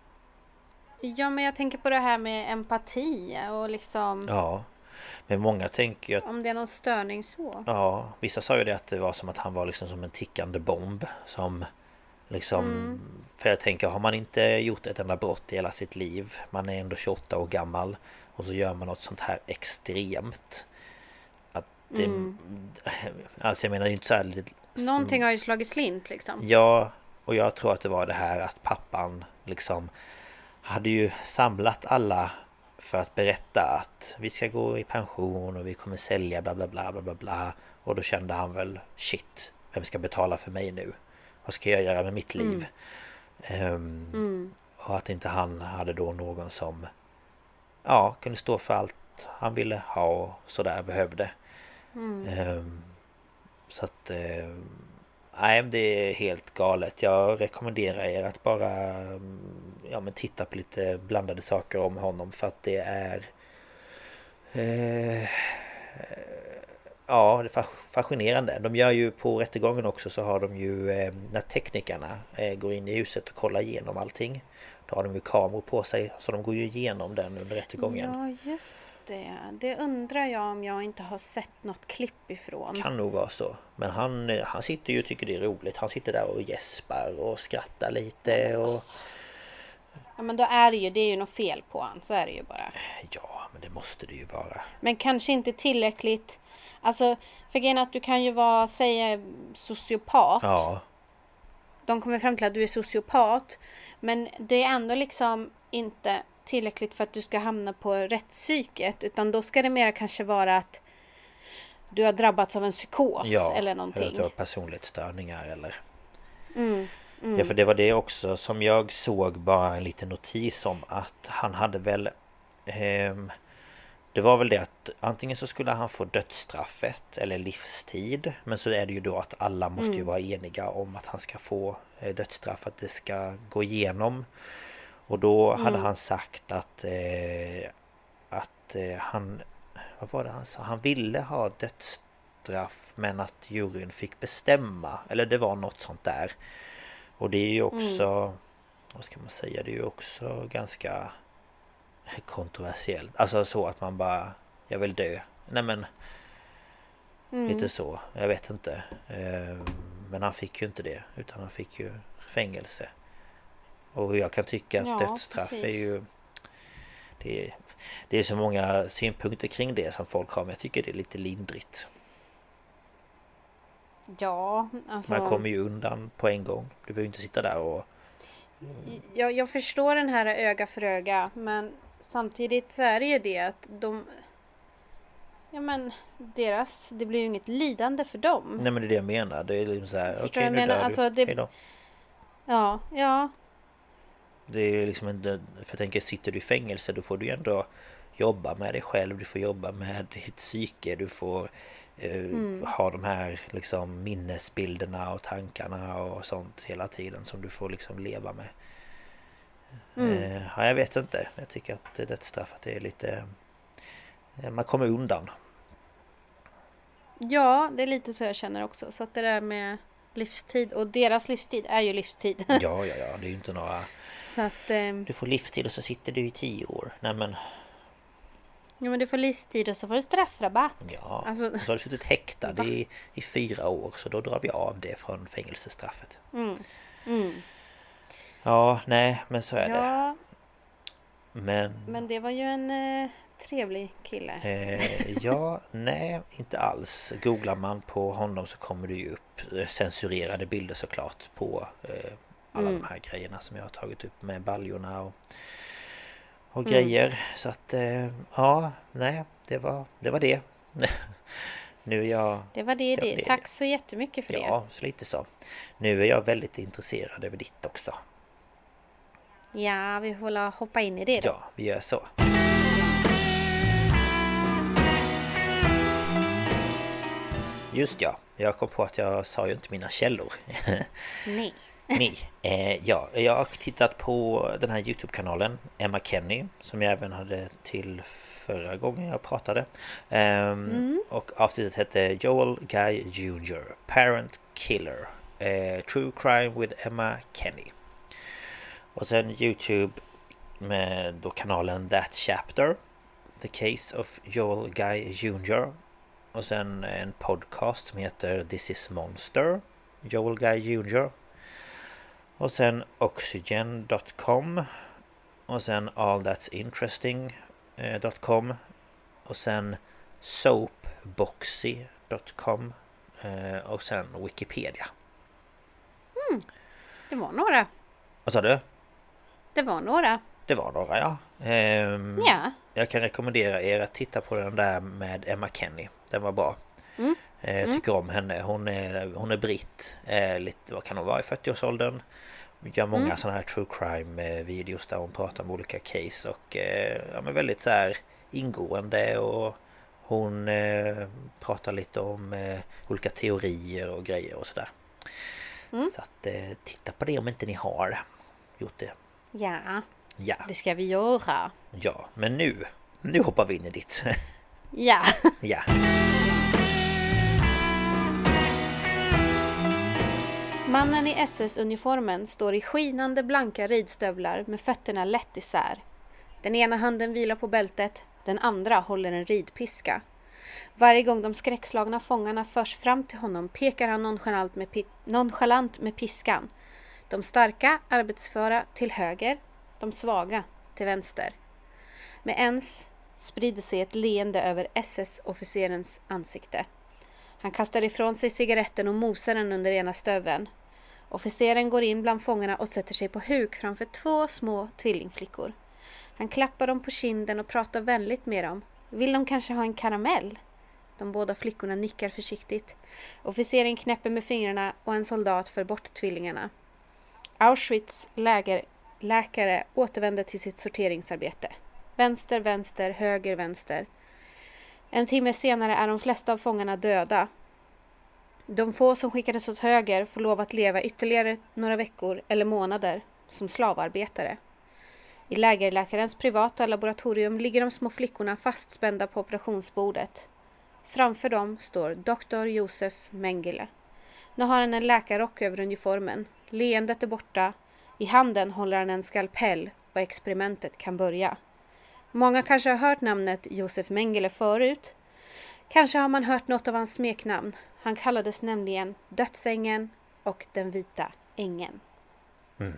Ja, men jag tänker på det här med empati och liksom... Ja, men många tänker att... Om det är någon störning så. Ja, vissa sa ju det att det var som att han var liksom som en tickande bomb. Som liksom... Mm. För jag tänker, har man inte gjort ett enda brott i hela sitt liv, man är ändå tjugoåtta år gammal, och så gör man något sånt här extremt. Att det... Mm. Alltså jag menar, det är inte så här lite... Någonting har ju slagit slint liksom. Ja, och jag tror att det var det här att pappan liksom... hade ju samlat alla för att berätta att vi ska gå i pension och vi kommer sälja bla bla bla bla bla bla. Och då kände han väl, shit, vem ska betala för mig nu? Vad ska jag göra med mitt liv? Mm. Um, mm. Och att inte han hade då någon som ja, kunde stå för allt han ville ha och sådär behövde. Mm. Um, så att uh, nej, det är helt galet. Jag rekommenderar er att bara ja, men titta på lite blandade saker om honom, för att det är eh, ja, det är fascinerande. De gör ju på rättegången också, så har de ju eh, när teknikerna eh, går in i huset och kollar igenom allting. Då har de ju kameror på sig, så de går ju igenom den under rättegången. Ja, just det. Det undrar jag om jag inte har sett något klipp ifrån. Kan nog vara så. Men han, han sitter ju och tycker det är roligt. Han sitter där och gäspar och skrattar lite. Och... Ja, men då är det ju, det är ju något fel på han. Så är det ju bara. Ja, men det måste det ju vara. Men kanske inte tillräckligt. Alltså, för grejen att du kan ju vara, säga, sociopat. Ja. De kommer fram till att du är sociopat. Men det är ändå liksom inte tillräckligt för att du ska hamna på rättspsyket. Utan då ska det mer kanske vara att du har drabbats av en psykos, ja, eller någonting. Ja, eller personlighetsstörningar eller... Mm, mm. Ja, för det var det också som jag såg bara en liten notis om, att han hade väl... Eh, det var väl det att antingen så skulle han få dödsstraffet eller livstid. Men så är det ju då att alla måste mm. ju vara eniga om att han ska få eh, dödsstraff, att det ska gå igenom. Och då mm. hade han sagt att, eh, att eh, han... Vad var det han sa? Han ville ha dödsstraff, men att juryn fick bestämma. Eller det var något sånt där. Och det är ju också... Mm. Vad ska man säga? Det är ju också ganska kontroversiellt. Alltså så att man bara... Jag vill dö. Nej men... Mm. Lite så. Jag vet inte. Men han fick ju inte det. Utan han fick ju fängelse. Och jag kan tycka att ja, dödsstraff precis. är ju... Det är, det är så många synpunkter kring det som folk har, men jag tycker det är lite lindrigt. Ja, alltså... Man kommer ju undan på en gång. Du behöver inte sitta där och... Jag, jag förstår den här öga för öga, men samtidigt så är det ju det att de... Ja men, deras... Det blir ju inget lidande för dem. Nej men det är det jag menar. Det är liksom så här, okej okay, nu menar, dör alltså, du. Det... Hejdå. Ja, ja. Det är liksom inte... För jag tänker, sitter du i fängelse, då får du ju ändå jobba med dig själv. Du får jobba med ditt psyke. Du får eh, mm. ha de här liksom minnesbilderna och tankarna och sånt hela tiden som du får liksom leva med. Mm. Eh, ja, jag vet inte. Jag tycker att dödsstraffet är lite... Eh, man kommer undan. Ja, det är lite så jag känner också. Så att det där med livstid, och deras livstid är ju livstid. Ja, ja, ja. Det är ju inte några... Så att, eh... Du får livstid och så sitter du i tio år. Nej men... Ja men du får livstid och så får du straffrabatt. Ja, alltså... och så har du suttit häktad i, i fyra år. Så då drar vi av det från fängelsestraffet. Mm. Mm. Ja, nej, men så är ja. det. Men... Men det var ju en eh, trevlig kille. Eh, ja, nej, inte alls. Googlar man på honom så kommer det ju upp censurerade bilder såklart på... Eh, alla mm. de här grejerna som jag har tagit upp med baljorna och, och mm. grejer. Så att, eh, ja, nej, det var det. Var det. Nu är jag... Det var det, det. det. Tack så jättemycket för ja, det. Ja, så lite så. Nu är jag väldigt intresserad över ditt också. Ja, vi får hoppa in i det då. Ja, vi gör så. Just ja, jag kom på att jag sa ju inte mina källor. Nej. Nej, eh, ja, jag har tittat på den här YouTube-kanalen Emma Kenny, som jag även hade till förra gången jag pratade. Um, mm. Och avsnittet hette Joel Guy junior Parent Killer, eh, True Crime with Emma Kenny. Och sen YouTube med då kanalen That Chapter, The Case of Joel Guy junior Och sen en podcast som heter This is Monster, Joel Guy junior Och sen oxygen dot com. Och sen allthat'sinteresting dot com. Och sen soapboxy dot com. Och sen Wikipedia. Mm, det var några. Vad sa du? Det var några. Det var några, ja. Ehm, ja. Jag kan rekommendera er att titta på den där med Emma Kenny. Den var bra. Mm. Jag tycker mm. om henne. Hon är, hon är britt. Eh, lite, vad kan hon vara, i fyrtioårsåldern. Gör många mm. sådana här true crime videos där hon pratar om olika case. Och eh, ja, men väldigt så här ingående. Och hon eh, pratar lite om eh, olika teorier och grejer och sådär. Mm. Så att eh, titta på det om inte ni har gjort det. Ja, ja. Det ska vi göra. Ja, men nu, nu hoppar vi in i ditt. Ja. Ja. Mannen i S S-uniformen står i skinande blanka ridstövlar med fötterna lätt isär. Den ena handen vilar på bältet, den andra håller en ridpiska. Varje gång de skräckslagna fångarna förs fram till honom pekar han nonchalant med, pi- nonchalant med piskan. De starka, arbetsföra till höger, de svaga till vänster. Med ens sprider sig ett leende över S S-officerens ansikte. Han kastar ifrån sig cigaretten och mosar den under ena stöveln. Officeren går in bland fångarna och sätter sig på huk framför två små tvillingflickor. Han klappar dem på kinden och pratar vänligt med dem. Vill de kanske ha en karamell? De båda flickorna nickar försiktigt. Officeren knäpper med fingrarna och en soldat för bort tvillingarna. Auschwitz läger, läkare återvänder till sitt sorteringsarbete. Vänster, vänster, höger, vänster. En timme senare är de flesta av fångarna döda. De få som skickades åt höger får lov att leva ytterligare några veckor eller månader som slavarbetare. I lägerläkarens privata laboratorium ligger de små flickorna fastspända på operationsbordet. Framför dem står doktor Josef Mengele. Nu har han en läkarrock över uniformen. Leendet är borta. I handen håller han en skalpell och experimentet kan börja. Många kanske har hört namnet Josef Mengele förut. Kanske har man hört något av hans smeknamn. Han kallades nämligen Dödsängen och den vita ängen. Mm.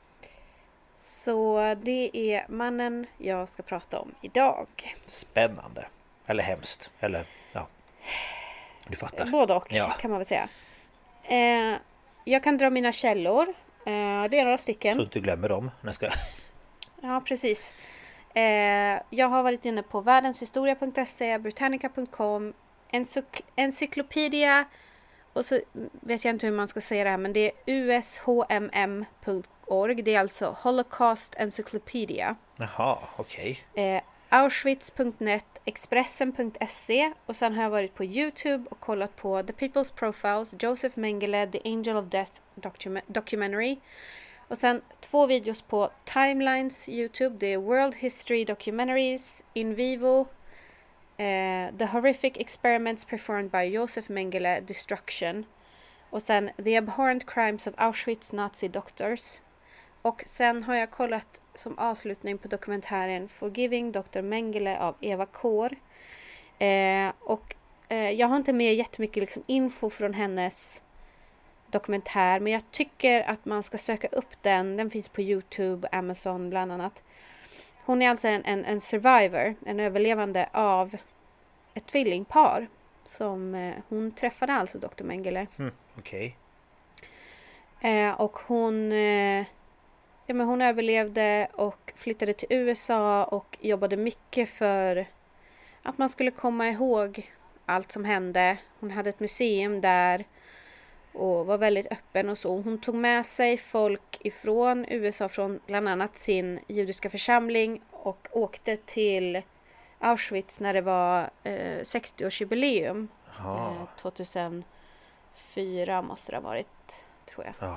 Så det är mannen jag ska prata om idag. Spännande. Eller hemskt. Eller, ja. Du fattar. Både och, ja. Kan man väl säga. Eh, jag kan dra mina källor. Eh, det är några stycken. Så du inte glömmer dem. Nästa. Ja, precis. Eh, jag har varit inne på världenshistoria punkt se, britannica punkt com, encyk- Encyclopedia, och så vet jag inte hur man ska säga det här, men det är u s h m m punkt org. Det är alltså Holocaust Encyclopedia. Jaha, okej. Okay. Eh, Auschwitz punkt net, Expressen punkt se, och sen har jag varit på YouTube och kollat på The People's Profiles, Joseph Mengele, The Angel of Death docu- documentary. Och sen två videos på Timelines YouTube. Det är World History Documentaries, In Vivo, eh, The Horrific Experiments Performed by Joseph Mengele, Destruction. Och sen The Abhorrent Crimes of Auschwitz Nazi Doctors. Och sen har jag kollat som avslutning på dokumentären Forgiving doktor Mengele av Eva Kår. Eh, och eh, jag har inte med jättemycket liksom info från hennes dokumentär, men jag tycker att man ska söka upp den. Den finns på YouTube, Amazon bland annat. Hon är alltså en, en, en survivor, en överlevande av ett tvillingpar som eh, hon träffade, alltså doktor Mengele. Mm, okej. Okay. Eh, och hon eh, ja, men hon överlevde och flyttade till U S A och jobbade mycket för att man skulle komma ihåg allt som hände. Hon hade ett museum där och var väldigt öppen och så. Hon tog med sig folk ifrån U S A, från bland annat sin judiska församling, och åkte till Auschwitz när det var eh, sextioårsjubileum. Eh, tjugohundrafyra måste det ha varit, tror jag.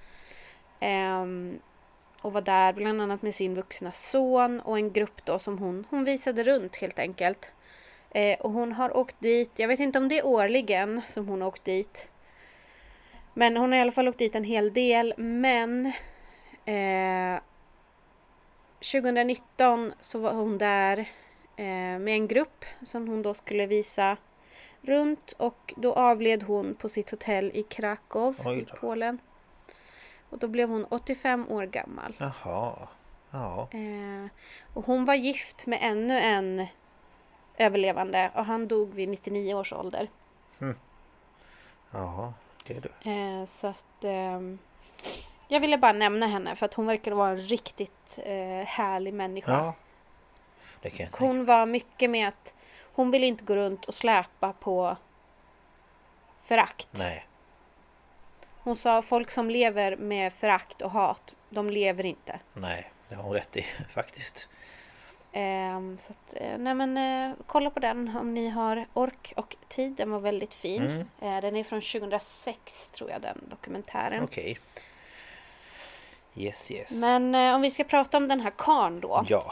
Ehm, och var där bland annat med sin vuxna son och en grupp då som hon, hon visade runt helt enkelt. Eh, och hon har åkt dit, jag vet inte om det är årligen som hon har åkt dit. Men hon har i alla fall åkt dit en hel del. Men eh, tjugonitton så var hon där eh, med en grupp som hon då skulle visa runt. Och då avled hon på sitt hotell i Krakow i Polen. Och då blev hon åttiofem år gammal. Jaha. Ja. Eh, och hon var gift med ännu en överlevande. Och han dog vid nittionio års ålder. Mm. Jaha. Eh, så att eh, jag ville bara nämna henne för att hon verkar vara en riktigt eh, härlig människa. Ja, det kan jag tänka. Hon var mycket med att hon ville inte gå runt och släpa på förakt. Nej. Hon sa folk som lever med förakt och hat, de lever inte. Nej, det har hon rätt i faktiskt. Um, så att, nej men uh, kolla på den om ni har ork och tid. Den var väldigt fin. Mm. Uh, den är från tjugohundrasex tror jag, den dokumentären. Okej. Okay. Yes, yes. Men uh, om vi ska prata om den här karln då. Ja.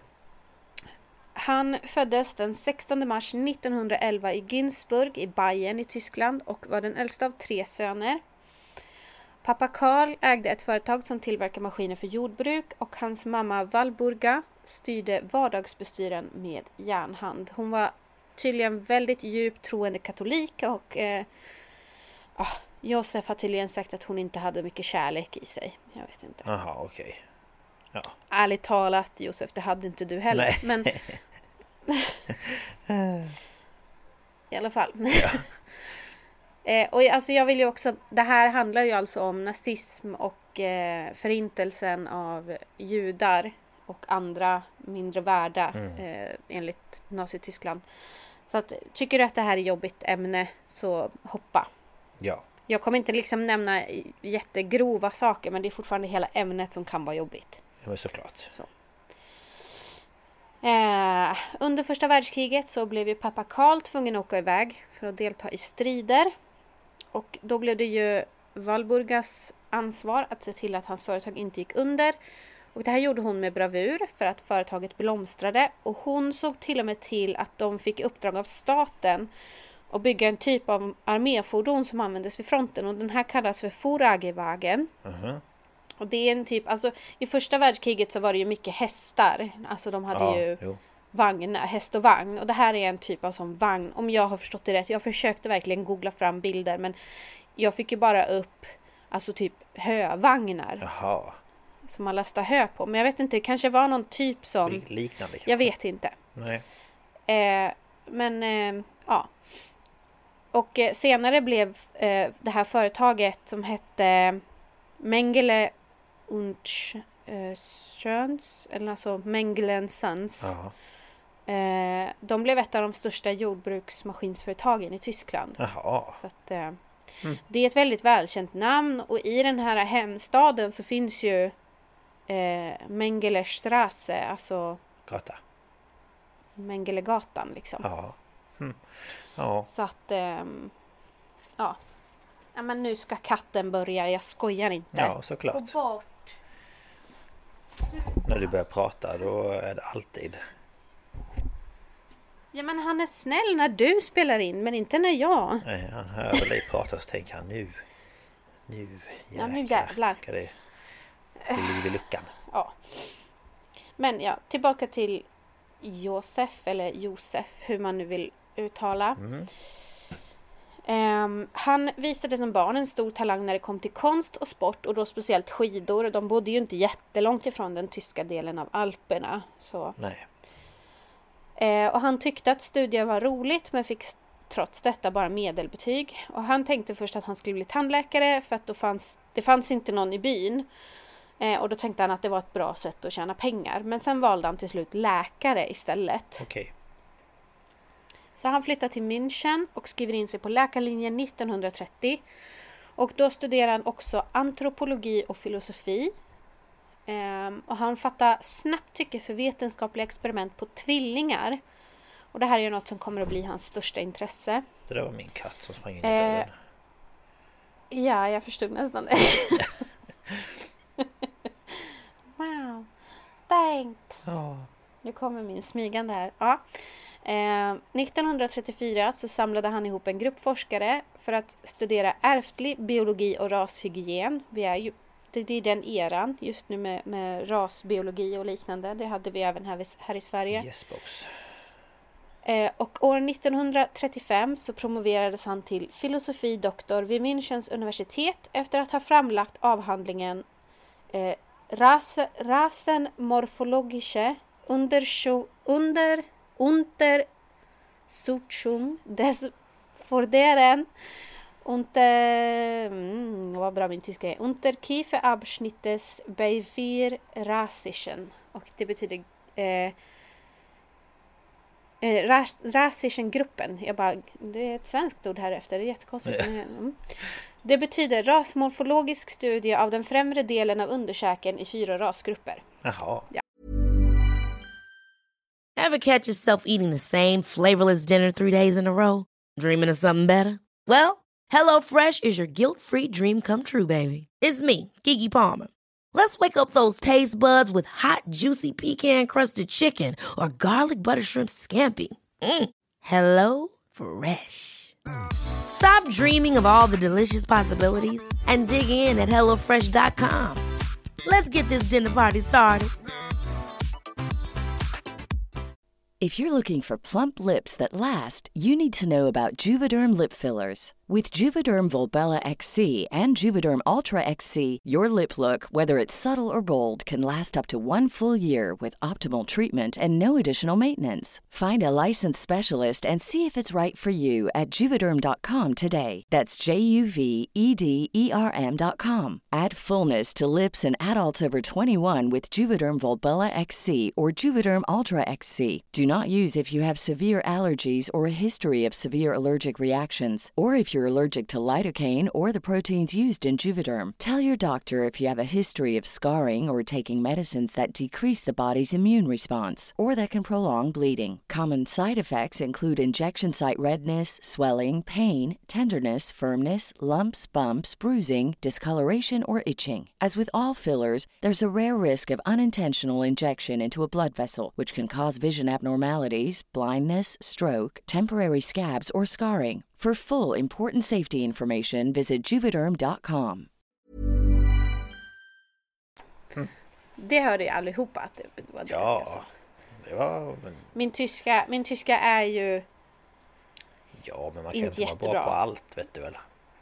Han föddes den sextonde mars nittonhundraelva i Günzburg i Bayern i Tyskland och var den äldsta av tre söner. Pappa Karl ägde ett företag som tillverkar maskiner för jordbruk och hans mamma Valburga styrde vardagsbestyren med järnhand. Hon var tydligen väldigt djupt troende katolik och eh, ah, Josef har tydligen sagt att hon inte hade mycket kärlek i sig. Jag vet inte. Jaha, okej. Okay. Ja. Ärligt talat, Josef, det hade inte du heller. Nej. Men i alla fall. Ja. eh, och alltså jag vill ju också, det här handlar ju alltså om nazism och eh, förintelsen av judar och andra mindre värda mm. eh, enligt Nazityskland. Så att, tycker du att det här är jobbigt ämne, så hoppa. Ja. Jag kommer inte liksom nämna jättegrova saker, men det är fortfarande hela ämnet som kan vara jobbigt. Ja, såklart. Så. Eh, under första världskriget så blev ju pappa Karl tvungen att åka iväg för att delta i strider. Och då blev det ju Valburgas ansvar att se till att hans företag inte gick under. Och det här gjorde hon med bravur för att företaget blomstrade. Och hon såg till och med till att de fick uppdrag av staten att bygga en typ av arméfordon som användes vid fronten. Och den här kallas för Foragewagen. Uh-huh. Och det är en typ, alltså i första världskriget så var det ju mycket hästar. Alltså de hade ja, ju jo. vagnar, häst och vagn. Och det här är en typ av sån vagn, om jag har förstått det rätt. Jag försökte verkligen googla fram bilder, men jag fick ju bara upp alltså typ hövagnar. Jaha. Som man lastar hö på. Men jag vet inte, det kanske var någon typ som... Liknande kanske. Jag vet inte. Nej. Eh, men, eh, ja. Och eh, senare blev eh, det här företaget som hette Mengele und eh, Söns, eller alltså Mengele and Sons. Eh, de blev ett av de största jordbruksmaskinsföretagen i Tyskland. Jaha. Så att, eh, mm. det är ett väldigt välkänt namn. Och i den här hemstaden så finns ju eh, Mengele Straße, alltså gata. Mengelegatan liksom. Ja. Mm. Ja. Så att eh, ja. Ja, men nu ska katten börja, jag skojar inte. Ja, såklart. Gå bort. När du börjar prata, då är det alltid. Ja, men han är snäll när du spelar in, men inte när jag. Nej, han hör väl dig prata, så tänker han nu. Nu jäklar, ja, nu jävlar. Ska det bli liv i luckan. Ja. Men ja, tillbaka till Josef, eller Josef, hur man nu vill uttala. Mm. Um, han visade som barn en stor talang när det kom till konst och sport, och då speciellt skidor. De bodde ju inte jättelångt ifrån den tyska delen av Alperna. Så. Nej. Uh, och han tyckte att studier var roligt, men fick trots detta bara medelbetyg. Och han tänkte först att han skulle bli tandläkare, för att då fanns, det fanns inte någon i byn. Uh, och då tänkte han att det var ett bra sätt att tjäna pengar. Men sen valde han till slut läkare istället. Okej. Okay. Så han flyttar till München och skriver in sig på läkarlinjen nittonhundratrettio. Och då studerar han också antropologi och filosofi. Um, och han fattar snabbt tycke för vetenskapliga experiment på tvillingar. Och det här är ju något som kommer att bli hans största intresse. Det där var min katt som sprang in i uh, dörren. Ja, jag förstod nästan det. Wow, thanks. Oh. Nu kommer min smygande här. Ja. Eh, nittonhundratrettiofyra så samlade han ihop en grupp forskare för att studera ärftlig biologi och rashygien. Vi är ju, det, det är den eran just nu med, med rasbiologi och liknande. Det hade vi även här, här i Sverige. Yes, box. Eh, och år nittonhundratrettiofem så promoverades han till filosofidoktor vid Münchens universitet efter att ha framlagt avhandlingen eh, Rasen, Rasenmorphologische Unterschu, under Untersuchung des Vorderen unter mm, vad bra min tyska är Unterkieferabschnittes bei vier Rasischen, och det betyder eh, eh, ras, Rasischen-gruppen. Jag bara, det är ett svenskt ord här efter, det är jättekonstigt. Mm. Det betyder rasmorfologisk studie av den främre delen av underkäken i fyra rasgrupper. Jaha. Ja. Ever catch yourself eating the same flavorless dinner three days in a row? Dreaming of something better? Well, HelloFresh is your guilt-free dream come true, baby. It's me, Keke Palmer. Let's wake up those taste buds with hot, juicy pecan-crusted chicken or garlic butter shrimp scampi. Mm. Hello Fresh. Stop dreaming of all the delicious possibilities and dig in at hello fresh dot com. Let's get this dinner party started. If you're looking for plump lips that last, you need to know about Juvederm lip fillers. With Juvederm Volbella X C and Juvederm Ultra X C, your lip look, whether it's subtle or bold, can last up to one full year with optimal treatment and no additional maintenance. Find a licensed specialist and see if it's right for you at juvederm dot com today. That's J U V E D E R M dot com. Add fullness to lips in adults over twenty-one with Juvederm Volbella X C or Juvederm Ultra X C. Do not use if you have severe allergies or a history of severe allergic reactions, or if you're allergic to lidocaine or the proteins used in Juvederm. Tell your doctor if you have a history of scarring or taking medicines that decrease the body's immune response or that can prolong bleeding. Common side effects include injection site redness, swelling, pain, tenderness, firmness, lumps, bumps, bruising, discoloration, or itching. As with all fillers, there's a rare risk of unintentional injection into a blood vessel, which can cause vision abnormalities, blindness, stroke, temporary scabs, or scarring. For full important safety information, visit juvederm dot com. Det hörde jag allihopa att det var det. Ja, det var... Men... Min, tyska, min tyska är ju ja, men man kan inte inte vara bra på allt, vet du väl.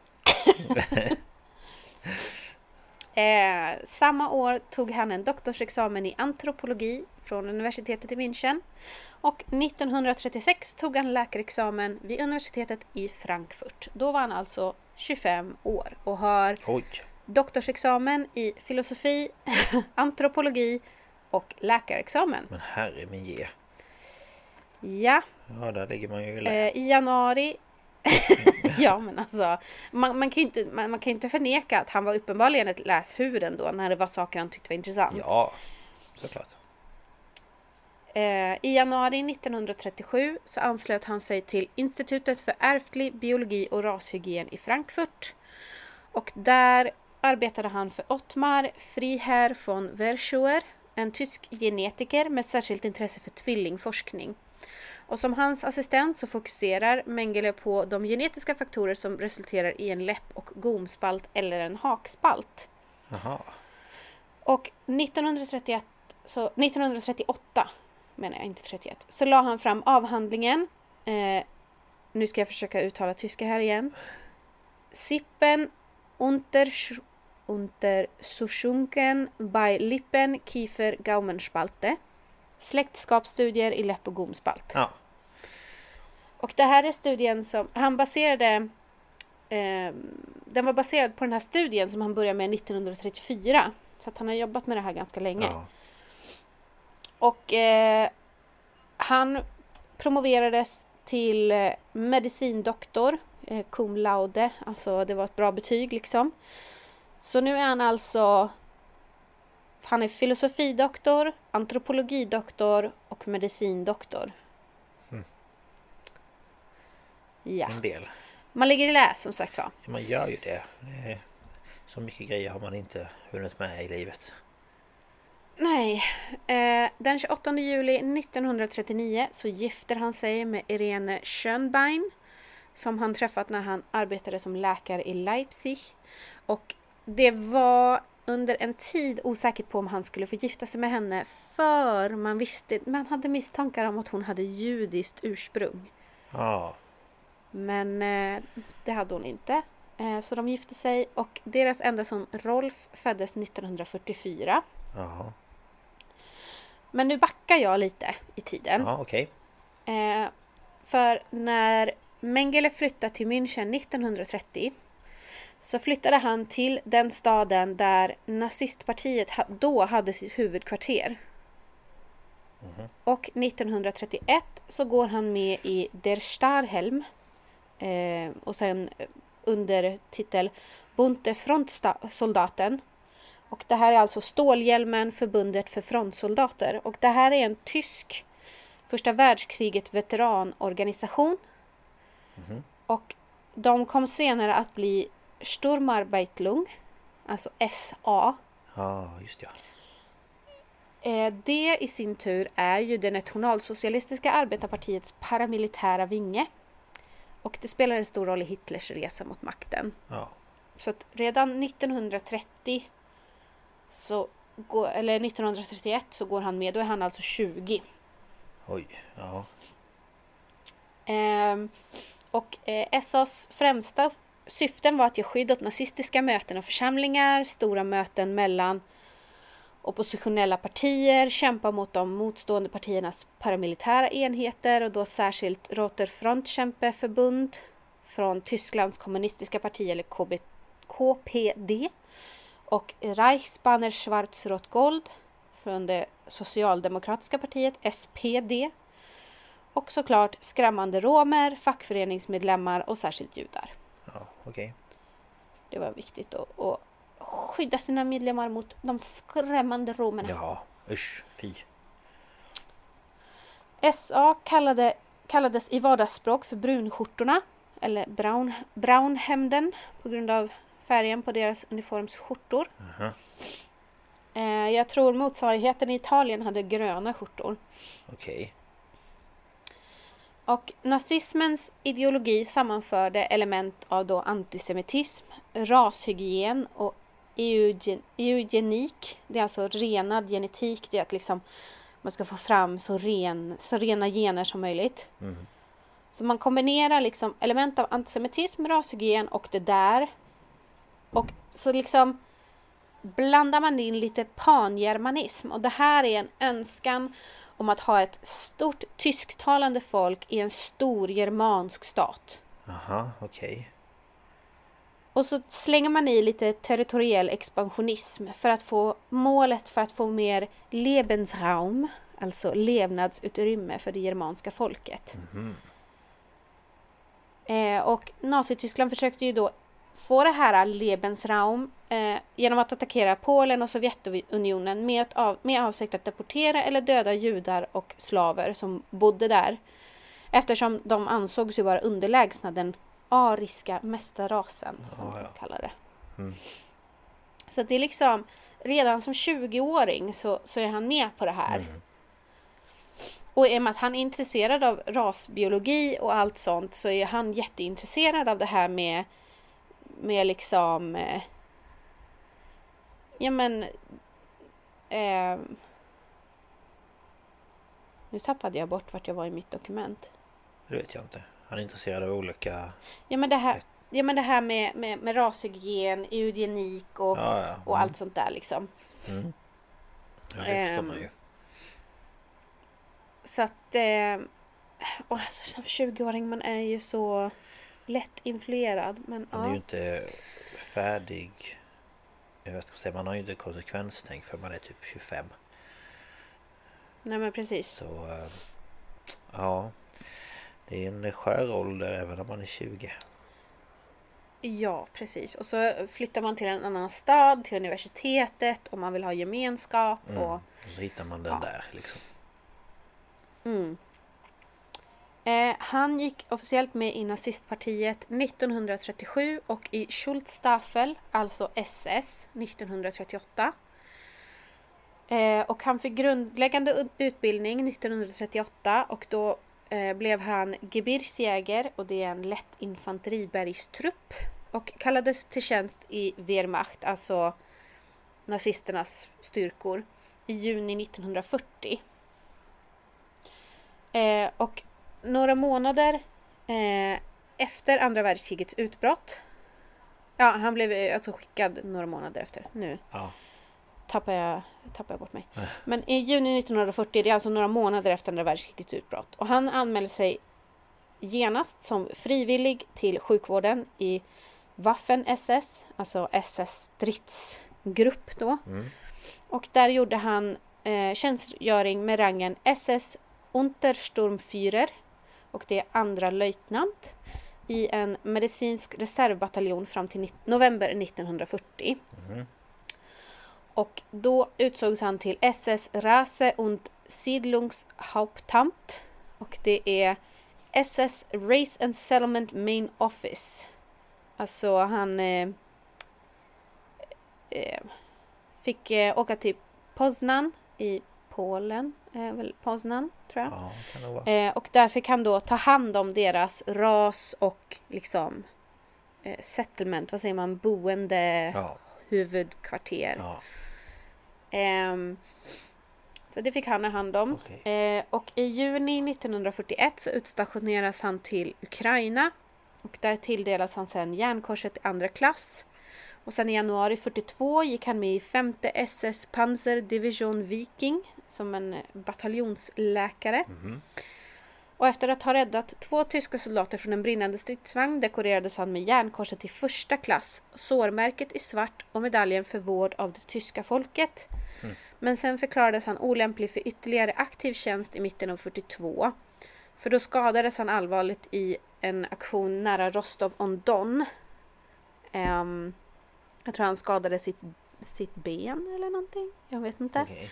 eh, samma år tog han en doktorsexamen i antropologi från universitetet i München. Och nittonhundratrettiosex tog han läkarexamen vid universitetet i Frankfurt. Då var han alltså tjugofem år och har Oj. doktorsexamen i filosofi, antropologi och läkarexamen. Men herre min ge. Ja. Ja, där ligger man ju i eh, I januari... ja, men alltså... Man, man kan ju inte, man, man kan inte förneka att han var uppenbarligen ett läshuvud ändå när det var saker han tyckte var intressant. Ja, såklart. I januari nittonhundratrettiosju så anslöt han sig till Institutet för ärftlig biologi och rashygien i Frankfurt. Och där arbetade han för Ottmar Freiherr von Verschuer, en tysk genetiker med särskilt intresse för tvillingforskning. Och som hans assistent så fokuserar Mengele på de genetiska faktorer som resulterar i en läpp- och gomspalt eller en hakspalt. Aha. Och nittonhundratrettioett, så nittonhundratrettioåtta menar jag, inte trettioett, så la han fram avhandlingen, eh, nu ska jag försöka uttala tyska här igen, Sippen unter, Untersuchungen bei Lippen, Kiefer, Gaumenspalte, släktskapsstudier i läpp- och gomspalt. Ja. Och det här är studien som han baserade, eh, den var baserad på den här studien som han började med nittonhundratrettiofyra, så att han har jobbat med det här ganska länge. Ja. Och eh, han promoverades till eh, medicindoktor, eh, cum laude, alltså det var ett bra betyg liksom. Så nu är han alltså, han är filosofidoktor, antropologidoktor och medicindoktor. Mm. Ja. En del. Man ligger i lä som sagt va. Ja, man gör ju det. det är, så mycket grejer har man inte hunnit med i livet. Nej, eh, den tjugoåttonde juli nittonhundratrettionio så gifter han sig med Irene Schönbein som han träffat när han arbetade som läkare i Leipzig. Och det var under en tid osäkert på om han skulle få gifta sig med henne, för man visste, man hade misstankar om att hon hade judiskt ursprung. Ja. Men eh, det hade hon inte. Eh, så de gifte sig och deras enda son Rolf föddes nittonhundrafyrtiofyra. Jaha. Men nu backar jag lite i tiden. Ja, okej. Eh, för när Mengele flyttade till München nittonhundratrettio så flyttade han till den staden där nazistpartiet ha- då hade sitt huvudkvarter. Mm-hmm. Och nittonhundratrettioett så går han med i Der Starhelm eh, och sen under titel Bunte Frontsoldaten. Och det här är alltså stålhjälmen, förbundet för frontsoldater. Och det här är en tysk första världskriget veteranorganisation. Mm-hmm. Och de kom senare att bli Sturmarbeitlung, alltså S A. Ja, just ja. Det i sin tur är ju det nationalsocialistiska arbetarpartiets paramilitära vinge. och det spelar en stor roll i Hitlers resa mot makten. Ja. Så att redan nittonhundratrettio så går, eller nittonhundratrettioett så går han med. Då är han alltså tjugo. Oj, ja. Ehm, och eh, S A:s främsta syften var att ge skydd åt nazistiska möten och församlingar, stora möten mellan oppositionella partier, kämpa mot de motstående partiernas paramilitära enheter och då särskilt Roter Frontkämpeförbund från Tysklands kommunistiska parti eller K P D och Reichsbanner Schwarz-Rot-Gold från det socialdemokratiska partiet S P D och såklart skrämmande romer, fackföreningsmedlemmar och särskilt judar. Ja, okej. Okay. Det var viktigt att, att skydda sina medlemmar mot de skrämmande romerna. Ja, usch, fy. S A kallade, kallades i vardagsspråk för brunskjortorna eller brown, brownhemden på grund av färgen på deras uniformsskjortor. Uh-huh. Eh, jag tror motsvarigheten i Italien hade gröna skjortor. Okej. Okay. Och nazismens ideologi sammanförde element av då antisemitism, rashygien och eugen, eugenik. Det är alltså renad genetik. Det är att liksom man ska få fram så, ren, så rena gener som möjligt. Mm. Så man kombinerar liksom element av antisemitism, rashygien och det där. Och så liksom blandar man in lite pangermanism. Och det här är en önskan om att ha ett stort tysktalande folk i en stor germansk stat. Aha, okej. Okay. Och så slänger man i lite territoriell expansionism för att få målet för att få mer Lebensraum, alltså levnadsutrymme för det germanska folket. Mm-hmm. Eh, och Nazityskland försökte ju då få det här Lebensraum eh, genom att attackera Polen och Sovjetunionen med, att av, med avsikt att deportera eller döda judar och slaver som bodde där. Eftersom de ansågs ju vara underlägsna den ariska mästarrasen som oh, ja. de kallar det. Mm. Så det är liksom redan som tjugoåring så, så är han med på det här. Mm. Och i och med att han är intresserad av rasbiologi och allt sånt så är han jätteintresserad av det här med med liksom eh, ja men eh, nu tappade jag bort vart jag var i mitt dokument. Det vet jag inte. Han är intresserad av olika ja men det här, ja, men det här med, med, med rashygien, eugenik och, ja, ja. Mm. och allt sånt där liksom. Mm. Ja, det förstår man ju. Så att eh, och alltså, som tjugoåring man är ju så lätt influerad. Men, man ja. är ju inte färdig. Jag ska säga, man har ju inte konsekvenstänk för man är typ tjugofem. Nej men precis. Så ja, det är en skör ålder även om man är tjugo. Ja, precis. Och så flyttar man till en annan stad, till universitetet och man vill ha gemenskap. Mm. Och, och så hittar man den ja. där liksom. Mm. Eh, han gick officiellt med i nazistpartiet nittonhundratrettiosju och i Schutzstaffel, alltså S S, nittonhundratrettioåtta. Eh, och han fick grundläggande utbildning nittonhundratrettioåtta och då eh, blev han Gebirgsjäger och det är en lätt infanteribergstrupp och kallades till tjänst i Wehrmacht, alltså nazisternas styrkor, i juni nittonhundrafyrtio. Eh, och några månader eh, efter andra världskrigets utbrott, ja han blev alltså skickad några månader efter, nu ja. tappar, jag, tappar jag bort mig. Äh. Men i juni nittonhundrafyrtio, det är alltså några månader efter andra världskrigets utbrott. Och han anmälde sig genast som frivillig till sjukvården i Waffen-S S, alltså S S stridsgrupp då. Mm. Och där gjorde han eh, tjänstgöring med rangen S S Untersturmführer och det är andra löjtnant i en medicinsk reservbataljon fram till november nittonhundrafyrtio. Mm. Och då utsågs han till S S Rase- und Siedlungshauptamt och det är S S Race and Settlement Main Office. Alltså han eh, eh, fick eh, åka till Poznan i Polen eh, väl Poznan, tror jag. Ja, kan det vara. Eh, och där fick han då ta hand om deras ras och liksom eh, settlement, vad säger man, boende, Ja. huvudkvarter. Ja. Ehm, så det fick han ha hand om. Okej. Eh, och i juni nittonhundrafyrtioett så utstationeras han till Ukraina. Och där tilldelas han sen järnkorset i andra klass. Och sen i januari fyrtiotvå gick han med i femte S S Panzer Division Viking som en bataljonsläkare. Mhm. Och efter att ha räddat två tyska soldater från en brinnande stridsvagn dekorerades han med järnkorset i första klass, sårmärket i svart och medaljen för vård av det tyska folket. Mm. Men sen förklarades han olämplig för ytterligare aktiv tjänst i mitten av fyrtiotvå. För då skadades han allvarligt i en aktion nära Rostov-on-Don. Um, jag tror han skadade sitt, sitt ben eller någonting. Jag vet inte. Okej.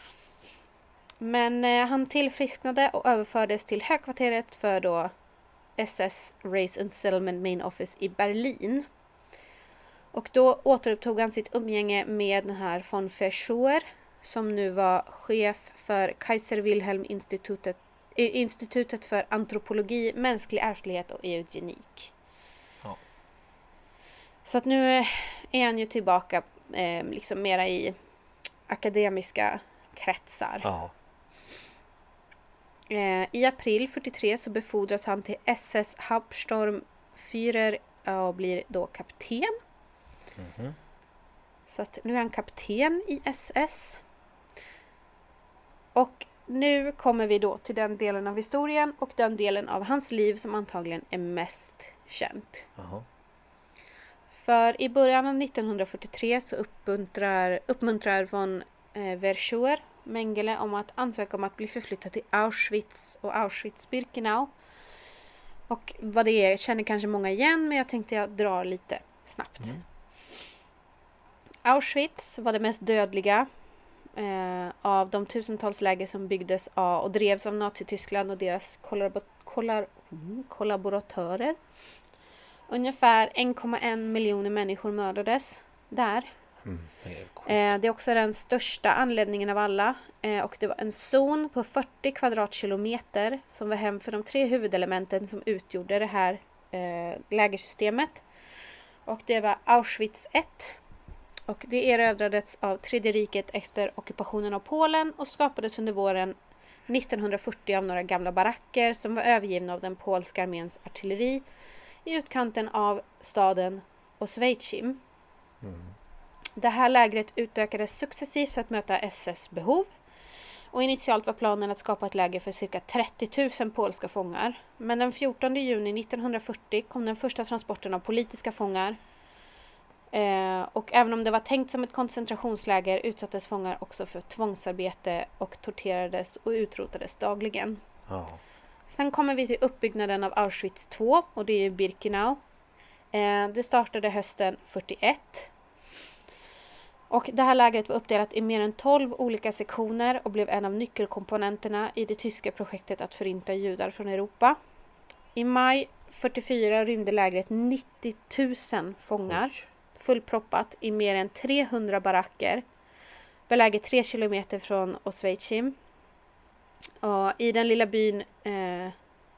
Men eh, han tillfrisknade och överfördes till högkvarteret för då S S Race and Settlement Main Office i Berlin. Och då återupptog han sitt umgänge med den här von Verschuer som nu var chef för Kaiser Wilhelm institutet, eh, institutet för antropologi, mänsklig ärftlighet och eugenik. Ja. Så att nu är han ju tillbaka eh, liksom mera i akademiska kretsar. Ja. Eh, I april fyrtiotre så befordras han till S S Hauptsturmführer och blir då kapten. Mhm. Så att nu är han kapten i S S. Och nu kommer vi då till den delen av historien och den delen av hans liv som antagligen är mest känt. Jaha. För i början av nittonhundrafyrtiotre så uppmuntrar, uppmuntrar von eh, Verschuer Mengele om att ansöka om att bli förflyttad till Auschwitz och Auschwitz-Birkenau. Och vad det är känner kanske många igen, men jag tänkte jag drar lite snabbt. Mm. Auschwitz var det mest dödliga eh, av de tusentals läger som byggdes av och drevs av Nazityskland och deras kollab- kollab- mm, kollaboratörer. Ungefär en komma en miljoner människor mördades där. Mm. Det är coolt. Eh, det är också den största anledningen av alla. Eh, och det var en zon på fyrtio kvadratkilometer som var hem för de tre huvudelementen som utgjorde det här eh, lägersystemet. Och det var Auschwitz ett. Och det erövrades av Tredje riket efter ockupationen av Polen och skapades under våren nittonhundrafyrtio av några gamla baracker som var övergivna av den polska arméns artilleri i utkanten av staden Oswiecim. Mm. Det här lägret utökades successivt för att möta S S behov. Och initialt var planen att skapa ett läger för cirka trettio tusen polska fångar. Men den fjortonde juni nittonhundrafyrtio kom den första transporten av politiska fångar. Eh, och även om det var tänkt som ett koncentrationsläger utsattes fångar också för tvångsarbete och torterades och utrotades dagligen. Ja. Sen kommer vi till uppbyggnaden av Auschwitz två och det är Birkenau. Eh, det startade hösten fyrtioett. Och det här lägret var uppdelat i mer än tolv olika sektioner och blev en av nyckelkomponenterna i det tyska projektet att förinta judar från Europa. I maj fyrtiofyra rymde lägret nittio tusen fångar, fullproppat i mer än trehundra baracker, beläget tre kilometer från Oswiecim. Och i den lilla byn, eh,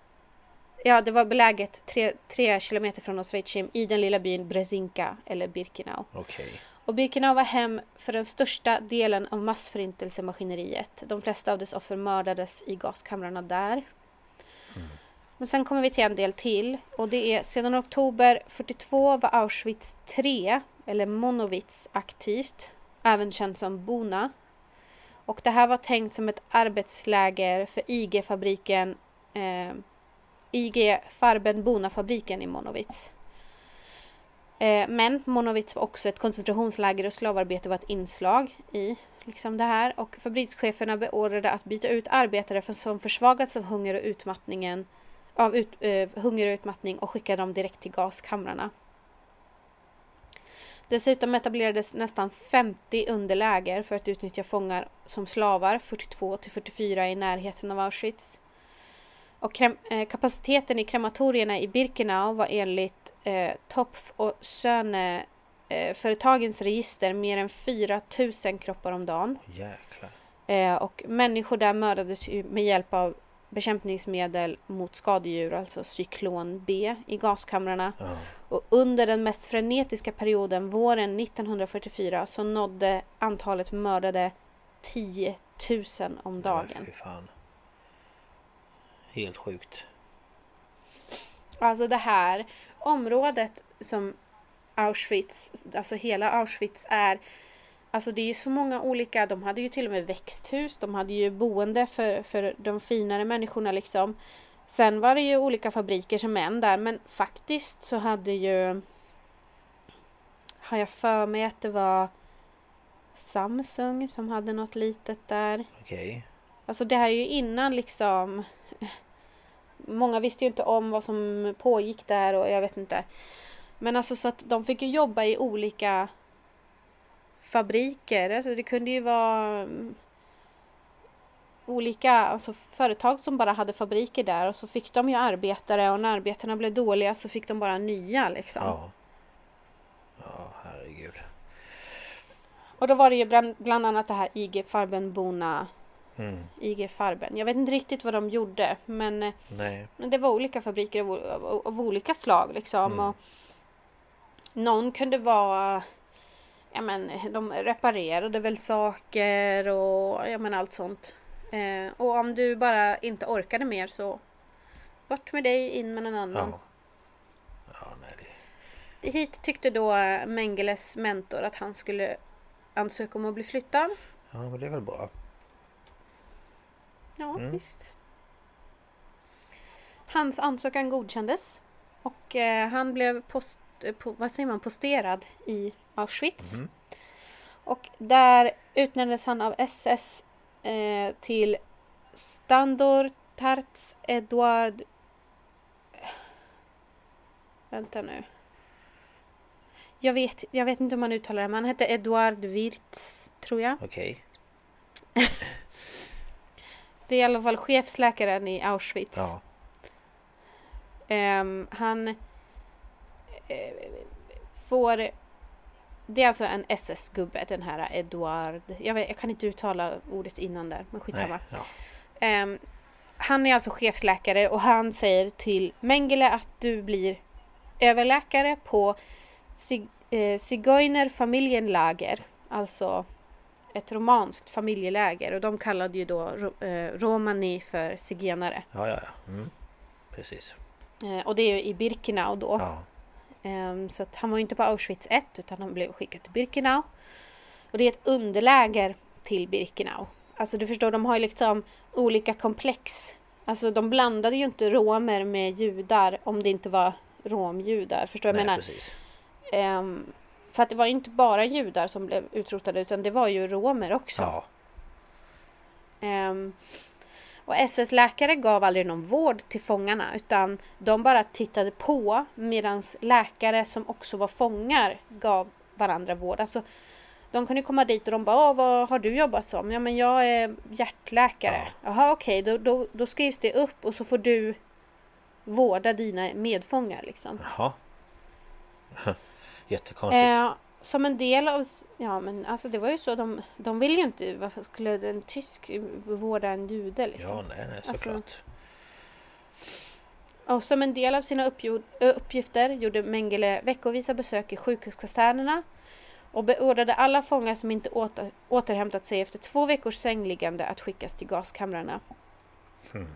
ja det var beläget tre, tre kilometer från Oswiecim i den lilla byn Brzezinka eller Birkenau. Okej. Och Birkenau var hem för den största delen av massförintelsemaskineriet. De flesta av dess offer mördades i gaskamrarna där. Mm. Men sen kommer vi till en del till. Och det är sedan oktober fyrtiotvå var Auschwitz tre, eller Monowitz, aktivt. Även känt som Bona. Och det här var tänkt som ett arbetsläger för I G-fabriken. Eh, I G Farben-Bona-fabriken i Monowitz. Men Monowitz var också ett koncentrationsläger och slavarbete var ett inslag i liksom det här. Och fabrikscheferna beordrade att byta ut arbetare för, som försvagats av hunger och utmattningen, av ut, eh, hunger och utmattning och skickade dem direkt till gaskamrarna. Dessutom etablerades nästan femtio underläger för att utnyttja fångar som slavar fyrtiotvå till fyrtiofyra i närheten av Auschwitz. Och krem, eh, kapaciteten i krematorierna i Birkenau var enligt eh, Topf och Söne eh, företagens register mer än fyra tusen kroppar om dagen. Jäklar. Eh, och människor där mördades ju med hjälp av bekämpningsmedel mot skadedjur, alltså cyklon B i gaskamrarna. Ja. Och under den mest frenetiska perioden våren nittonhundrafyrtiofyra så nådde antalet mördade tio tusen om dagen. Ja, fy fan. Helt sjukt. Alltså det här området som Auschwitz, alltså hela Auschwitz är, alltså det är ju så många olika, de hade ju till och med växthus, de hade ju boende för, för de finare människorna liksom. Sen var det ju olika fabriker som en där, men faktiskt så hade ju, har jag för mig att det var Samsung som hade något litet där. Okej. Okay. Alltså det här är ju innan liksom, många visste ju inte om vad som pågick där och jag vet inte. Men alltså så att de fick ju jobba i olika fabriker. Alltså det kunde ju vara olika alltså företag som bara hade fabriker där. Och så fick de ju arbetare och när arbetarna blev dåliga så fick de bara nya liksom. Ja, ja herregud. Och då var det ju bland, bland annat det här I G Farbenbona. Mm. I G Farben. Jag vet inte riktigt vad de gjorde. Men, Nej. men det var olika fabriker av, av, av olika slag liksom. Mm. Och någon kunde vara, ja men de reparerade väl saker och ja men allt sånt. Eh, och om du bara inte orkade mer så bort med dig, in med en annan. Ja. Ja, nej. Det... Hit tyckte då Mengeles mentor att han skulle ansöka om att bli flyttad. Ja, men det är väl bra. Ja, mm. visst. Hans ansökan godkändes och eh, han blev post På, vad säger man, posterad i Auschwitz. Mm. Och där utnämndes han av S S eh, till Standortarts Eduard. Vänta nu. Jag vet, jag vet inte hur man uttalar det, men han hette Eduard Wirtz, tror jag. Okej. Okay. Det är i alla fall chefsläkaren i Auschwitz. Ja. Um, han får, det är alltså en S S-gubbe, den här Eduard, jag, vet, jag kan inte uttala ordet innan där, men skitsamma. Nej, ja. um, han är alltså chefsläkare och han säger till Mengele att du blir överläkare på Sig, eh, Zigeuner familjenlager, alltså ett romanskt familjeläger, och de kallade ju då eh, romani för zigenare. Ja, ja, ja. Mm. Precis. Eh, och det är ju i Birkenau då. Ja. Um, så att han var inte på Auschwitz ett utan han blev skickad till Birkenau. Och det är ett underläger till Birkenau. Alltså du förstår, de har ju liksom olika komplex. Alltså de blandade ju inte romer med judar om det inte var romjudar. Förstår du vad jag menar? Precis. Um, för att det var ju inte bara judar som blev utrotade utan det var ju romer också. Ja. Um, Och S S-läkare gav aldrig någon vård till fångarna utan de bara tittade på medan läkare som också var fångar gav varandra vård. Alltså de kunde komma dit och de bara, vad har du jobbat som? Ja men jag är hjärtläkare. Ja. Jaha okej, okay. då, då, då skrivs det upp och så får du vårda dina medfångar liksom. Jaha. Jättekonstigt. Eh, som en del av, ja men alltså det var ju så, de, de ville ju inte, varför skulle en tysk vårda en jude liksom? Ja, nej, nej, såklart. Alltså, och som en del av sina uppgjord, uppgifter gjorde Mengele veckovisa besök i sjukhuskasernerna och beordrade alla fångar som inte åter, återhämtat sig efter två veckors sängliggande att skickas till gaskamrarna. Hmm.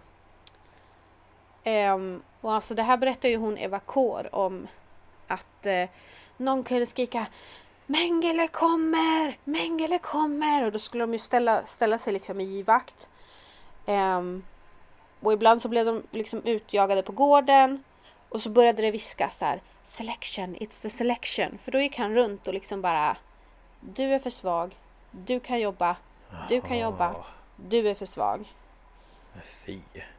Um, och alltså det här berättar ju hon Eva Kår om att uh, någon kunde skrika Mengele kommer! Mengele kommer! Och då skulle de ju ställa, ställa sig liksom i vakt. Um, och ibland så blev de liksom utjagade på gården. Och så började det viskas så här: selection, it's the selection. För då gick han runt och liksom bara: du är för svag, du kan jobba, du kan jobba, du är för svag. Fy.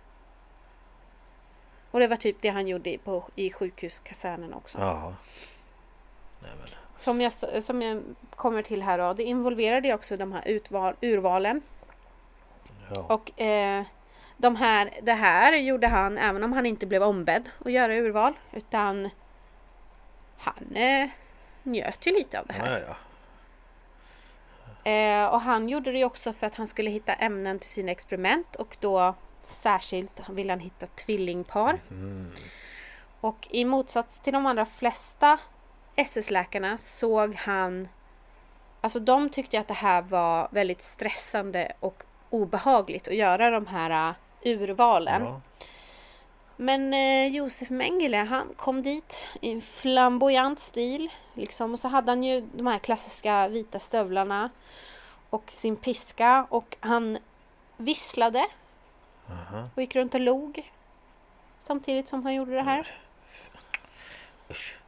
Och det var typ det han gjorde på, i sjukhuskasernen också. Ja. Nej, men. Som, jag, som jag kommer till här då, det involverade ju också de här utval, urvalen. Ja. Och eh, de här, det här gjorde han även om han inte blev ombedd att göra urval. Utan han eh, njöt ju lite av det här. Ja, ja. Eh, och han gjorde det ju också för att han skulle hitta ämnen till sina experiment. Och då särskilt ville han hitta tvillingpar. Mm. Och i motsats till de allra flesta S S-läkarna såg han... Alltså de tyckte att det här var väldigt stressande och obehagligt att göra de här uh, urvalen. Ja. Men eh, Josef Mengele, han kom dit i en flamboyant stil. Liksom. Och så hade han ju de här klassiska vita stövlarna och sin piska. Och han visslade Aha. och gick runt och log samtidigt som han gjorde det här. Usch.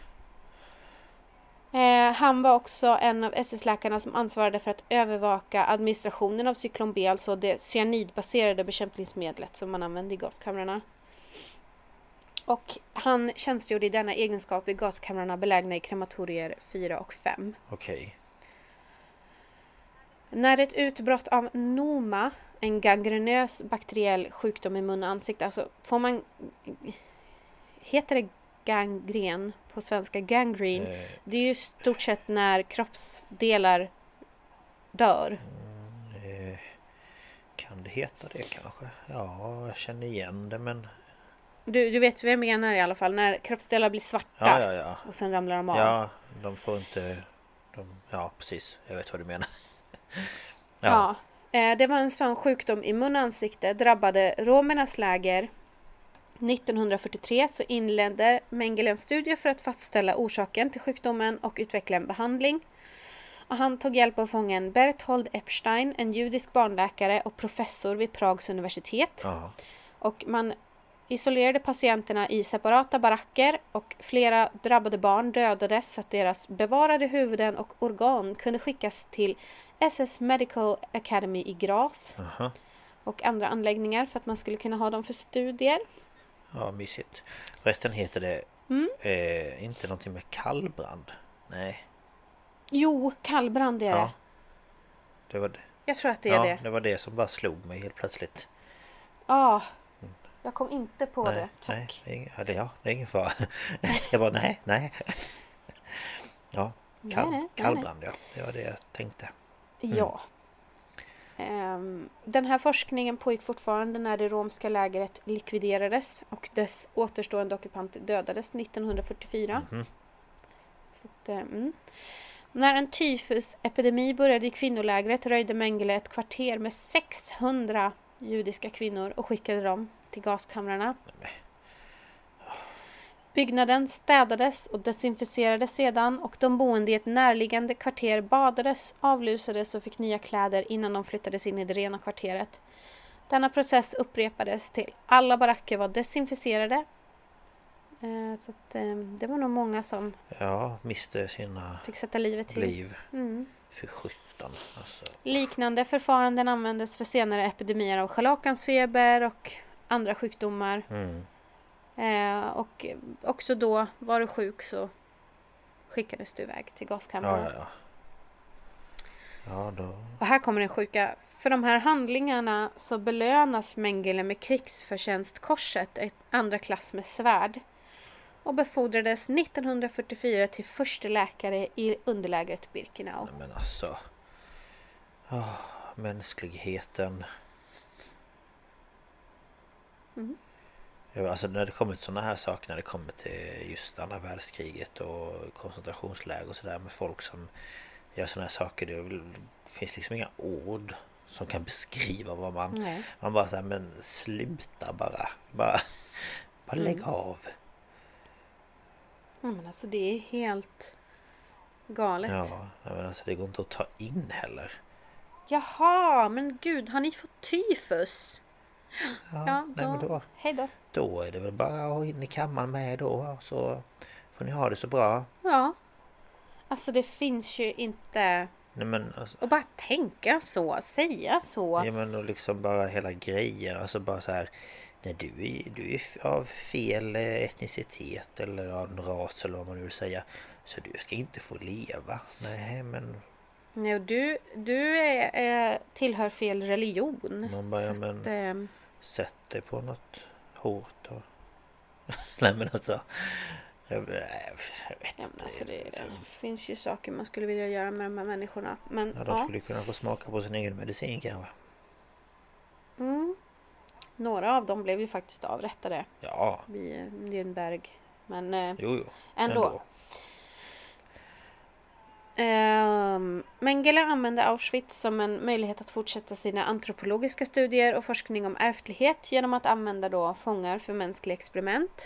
Eh, han var också en av S S-läkarna som ansvarade för att övervaka administrationen av cyklon B, alltså det cyanidbaserade bekämpningsmedlet som man använde i gaskamrarna. Och han tjänstgjorde i denna egenskap i gaskamrarna belägna i krematorier fyra och fem. Okej. Okay. När ett utbrott av noma, en gangrenös bakteriell sjukdom i mun och ansikte, alltså får man... Heter det gangren på svenska? Gangrene. Eh. Det är ju stort sett när kroppsdelar dör. Mm, eh. Kan det heta det kanske? Ja, jag känner igen det, men... Du, du vet vad jag menar i alla fall. När kroppsdelar blir svarta. Ja, ja, ja. Och sen ramlar de av. Ja, de får inte... De, ja, precis. Jag vet vad du menar. Ja. ja eh, det var en sån sjukdom i mun och ansikte. Drabbade romernas läger. nittonhundrafyrtiotre så inledde Mengele en studie för att fastställa orsaken till sjukdomen och utveckla en behandling. Och han tog hjälp av fången Berthold Epstein, en judisk barnläkare och professor vid Prags universitet. Ja. Och man isolerade patienterna i separata baracker och flera drabbade barn dödades så att deras bevarade huvuden och organ kunde skickas till S S Medical Academy i Graz. Aha. Och andra anläggningar för att man skulle kunna ha dem för studier. Ja, mysigt. Förresten heter det mm. eh, inte någonting med kallbrand. Nej. Jo, kallbrand är det. Ja. Det var det. Jag tror att det är ja, det. det var det som bara slog mig helt plötsligt. Ja, jag kom inte på nej, det. Tack. Nej, det är, ja, det är ingen fara. Jag bara, nej, nej. Ja, kall, nej, nej, kallbrand, nej. Ja. Det var det jag tänkte. Mm. Ja. Um, den här forskningen pågick fortfarande när det romska lägret likviderades och dess återstående ockupanter dödades nittonhundrafyrtiofyra. Mm-hmm. Så att, um, när en tyfusepidemi började i kvinnolägret röjde Mengele ett kvarter med sexhundra judiska kvinnor och skickade dem till gaskamrarna. Byggnaden städades och desinficerades sedan och de boende i ett närliggande kvarter badades, avlusades och fick nya kläder innan de flyttades in i det rena kvarteret. Denna process upprepades till alla baracker var desinficerade. Eh, så att, eh, det var nog många som ja, miste sina fick sätta livet till. liv mm. för sjutton. Alltså. Liknande förfaranden användes för senare epidemier av scharlakansfeber och andra sjukdomar. Mm. Eh, och också då var du sjuk så skickades du iväg till gaskammaren. Ja, ja, ja. Ja, då... Och här kommer den sjuka. För de här handlingarna så belönas Mengele med krigsförtjänstkorset, ett andra klass med svärd. Och befordrades nittonhundrafyrtiofyra till första läkare i underlägret Birkenau. Nej, men alltså... Oh, mänskligheten... Mm. Alltså när det kommer till sådana här saker, när det kommer till just andra världskriget och koncentrationsläger och sådär med folk som gör sådana här saker, det finns liksom inga ord som kan beskriva vad man... Nej. Man bara säger, men sluta bara. Bara, bara mm. lägg av. Ja, men alltså det är helt galet. Ja, men alltså det går inte att ta in heller. Jaha, men gud, har ni fått tyfus? Ja, ja då, nej, men då, hej då. Då är det väl bara att in i kammaren med då, så får ni ha det så bra. Ja, alltså det finns ju inte... Nej, men alltså, och bara tänka så, säga så. Ja, men och liksom bara hela grejen, alltså bara så här, när du är, du är av fel etnicitet eller av ras eller vad man vill säga, så du ska inte få leva. Nej, men... Nej, du, du är, är, tillhör fel religion. Man bara, ja, men... Att, äh... sätt dig på något hårt och... Nej, men alltså... Jag, jag vet ja, inte. alltså det, det finns ju saker man skulle vilja göra med de här människorna. Men, ja, de ja. skulle kunna få smaka på sin egen medicin kanske. Mm. Några av dem blev ju faktiskt avrättade. Ja. Vid Nürnberg. Men eh, jo, jo. ändå. ändå. Um, Mengele använde Auschwitz som en möjlighet att fortsätta sina antropologiska studier och forskning om ärftlighet genom att använda då fångar för mänskliga experiment.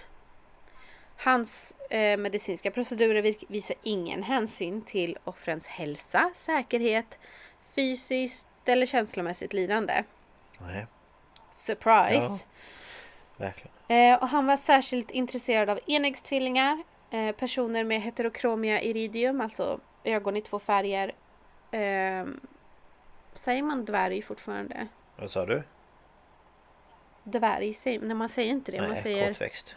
Hans eh, medicinska procedurer visar ingen hänsyn till offrens hälsa, säkerhet, fysiskt eller känslomässigt lidande. Nej. Surprise! Ja, verkligen. Eh, och han var särskilt intresserad av enäggstvillingar, eh, personer med heterochromia iridium, alltså ögon i två färger. Eh, säger man dvärg fortfarande? Vad sa du? Dvärg, säger, när man säger inte det. Nej, man säger kortväxt.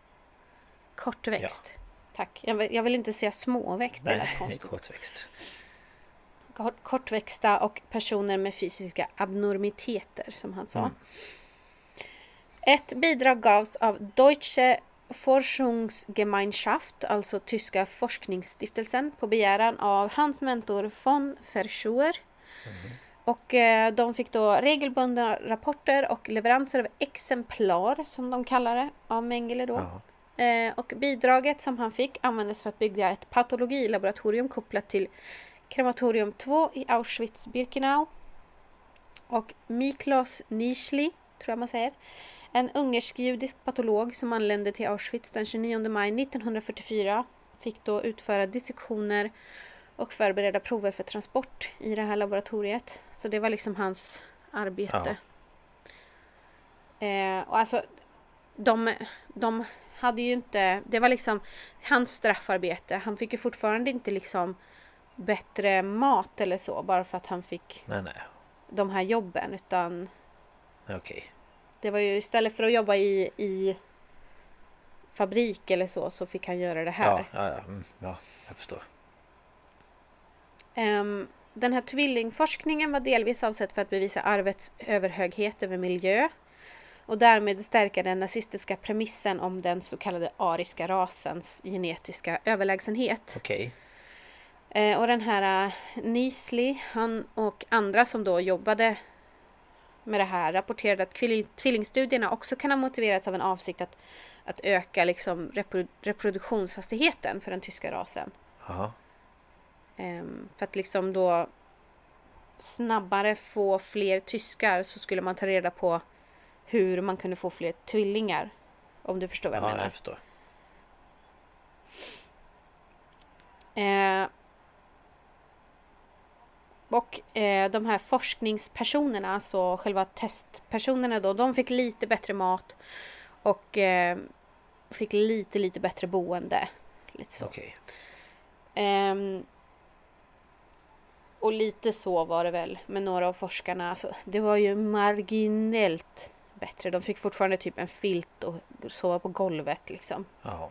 Kortväxt. Ja. Tack. Jag vill, jag vill inte säga småväxt. Nej, det är konstigt. kortväxt. Kort, kortväxta och personer med fysiska abnormiteter, som han sa. Mm. Ett bidrag gavs av Deutsche Forschungsgemeinschaft, alltså tyska forskningsstiftelsen, på begäran av hans mentor von Verschuer. Mm. Och eh, de fick då regelbundna rapporter och leveranser av exemplar, som de kallar det, av Mengele då. Eh, och bidraget som han fick användes för att bygga ett patologilaboratorium kopplat till krematorium två i Auschwitz-Birkenau. Och Miklos Nischli, tror jag man säger, en ungersk-judisk patolog som anlände till Auschwitz den tjugonionde maj nittonhundrafyrtiofyra, fick då utföra dissektioner och förbereda prover för transport i det här laboratoriet. Så det var liksom hans arbete. Ja. Eh, och alltså, de, de hade ju inte, det var liksom hans straffarbete. Han fick ju fortfarande inte liksom bättre mat eller så, bara för att han fick nej, nej. de här jobben, utan okej. Okay. Det var ju istället för att jobba i, i fabrik eller så, så fick han göra det här. Ja, ja, ja. Mm, ja jag förstår. Um, den här tvillingforskningen var delvis avsett för att bevisa arvets överhöghet över miljö och därmed stärka den nazistiska premissen om den så kallade ariska rasens genetiska överlägsenhet. Okej. Uh, och den här uh, Nischli, han och andra som då jobbade med det här rapporterade att tvillingstudierna också kan ha motiverats av en avsikt att, att öka liksom reprodu- reproduktionshastigheten för den tyska rasen. Aha. Um, för att liksom då snabbare få fler tyskar, så skulle man ta reda på hur man kunde få fler tvillingar. Om du förstår vad jag ja, menar. Ja, jag förstår. Uh, Och eh, de här forskningspersonerna, alltså själva testpersonerna då, de fick lite bättre mat och eh, fick lite, lite bättre boende. Lite så. Okej. Um, och lite så var det väl med några av forskarna. Alltså, det var ju marginellt bättre. De fick fortfarande typ en filt och sova på golvet liksom. Ja.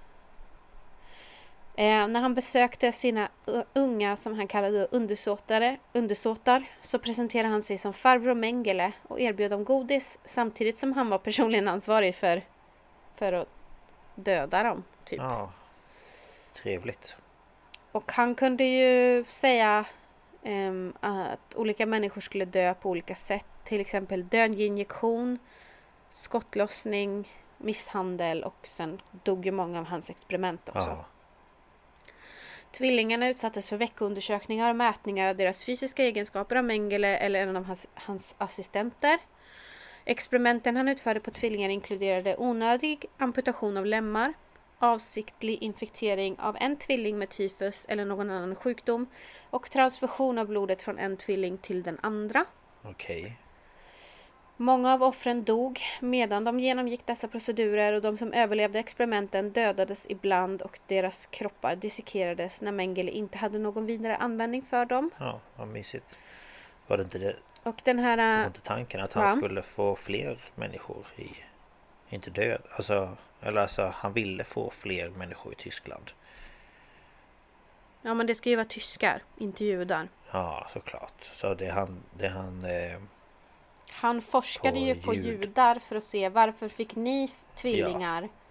Eh, när han besökte sina uh, unga, som han kallade undersåtare, undersåtar, så presenterade han sig som farbror Mengele och erbjöd dem godis, samtidigt som han var personligen ansvarig för, för att döda dem. Typ. Ja, trevligt. Och han kunde ju säga um, att olika människor skulle dö på olika sätt. Till exempel dödinjektion, skottlossning, misshandel, och sen dog ju många av hans experiment också. Ja. Tvillingarna utsattes för veckoundersökningar och mätningar av deras fysiska egenskaper av Mengele eller en av hans, hans assistenter. Experimenten han utförde på tvillingar inkluderade onödig amputation av lemmar, avsiktlig infektering av en tvilling med tyfus eller någon annan sjukdom och transfusion av blodet från en tvilling till den andra. Okej. Okay. Många av offren dog medan de genomgick dessa procedurer, och de som överlevde experimenten dödades ibland och deras kroppar dissekerades när Mengele inte hade någon vidare användning för dem. Ja, vad mysigt. Var det inte det? Och den här... Var det inte tanken att han ja. skulle få fler människor i... Inte död. Alltså, eller alltså, han ville få fler människor i Tyskland. Ja, men det ska ju vara tyskar, inte judar. Ja, såklart. Så det han... Det han eh... Han forskade på ju på jud. judar för att se varför fick ni tvillingar Ja.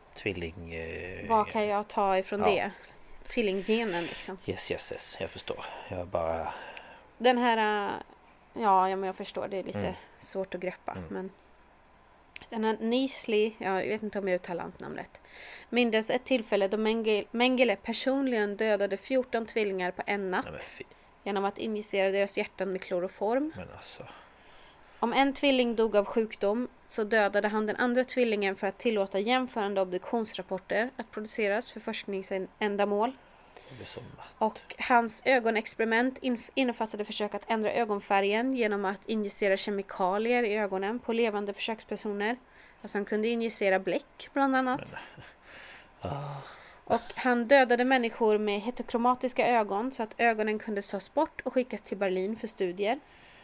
tvilling... Eh, Vad kan jag ta ifrån ja. det? Tvillinggenen liksom. Yes, yes, yes. Jag förstår. Jag bara... Den här... Ja, ja men jag förstår. Det är lite Mm. svårt att greppa. Mm. Men den här Neasley, jag vet inte om jag uttalar namnet, mindes ett tillfälle då Mengele, Mengele personligen dödade fjorton tvillingar på en natt. Nej, men fy. Genom att injicera deras hjärtan med kloroform. Men alltså... Om en tvilling dog av sjukdom så dödade han den andra tvillingen för att tillåta jämförande obduktionsrapporter att produceras för forskningsändamål. Det blir så matt. Och hans ögonexperiment inf- innefattade försök att ändra ögonfärgen genom att injicera kemikalier i ögonen på levande försökspersoner. Alltså han kunde injicera bläck bland annat. Men, ah. Och han dödade människor med heterokromatiska ögon så att ögonen kunde tas bort och skickas till Berlin för studier.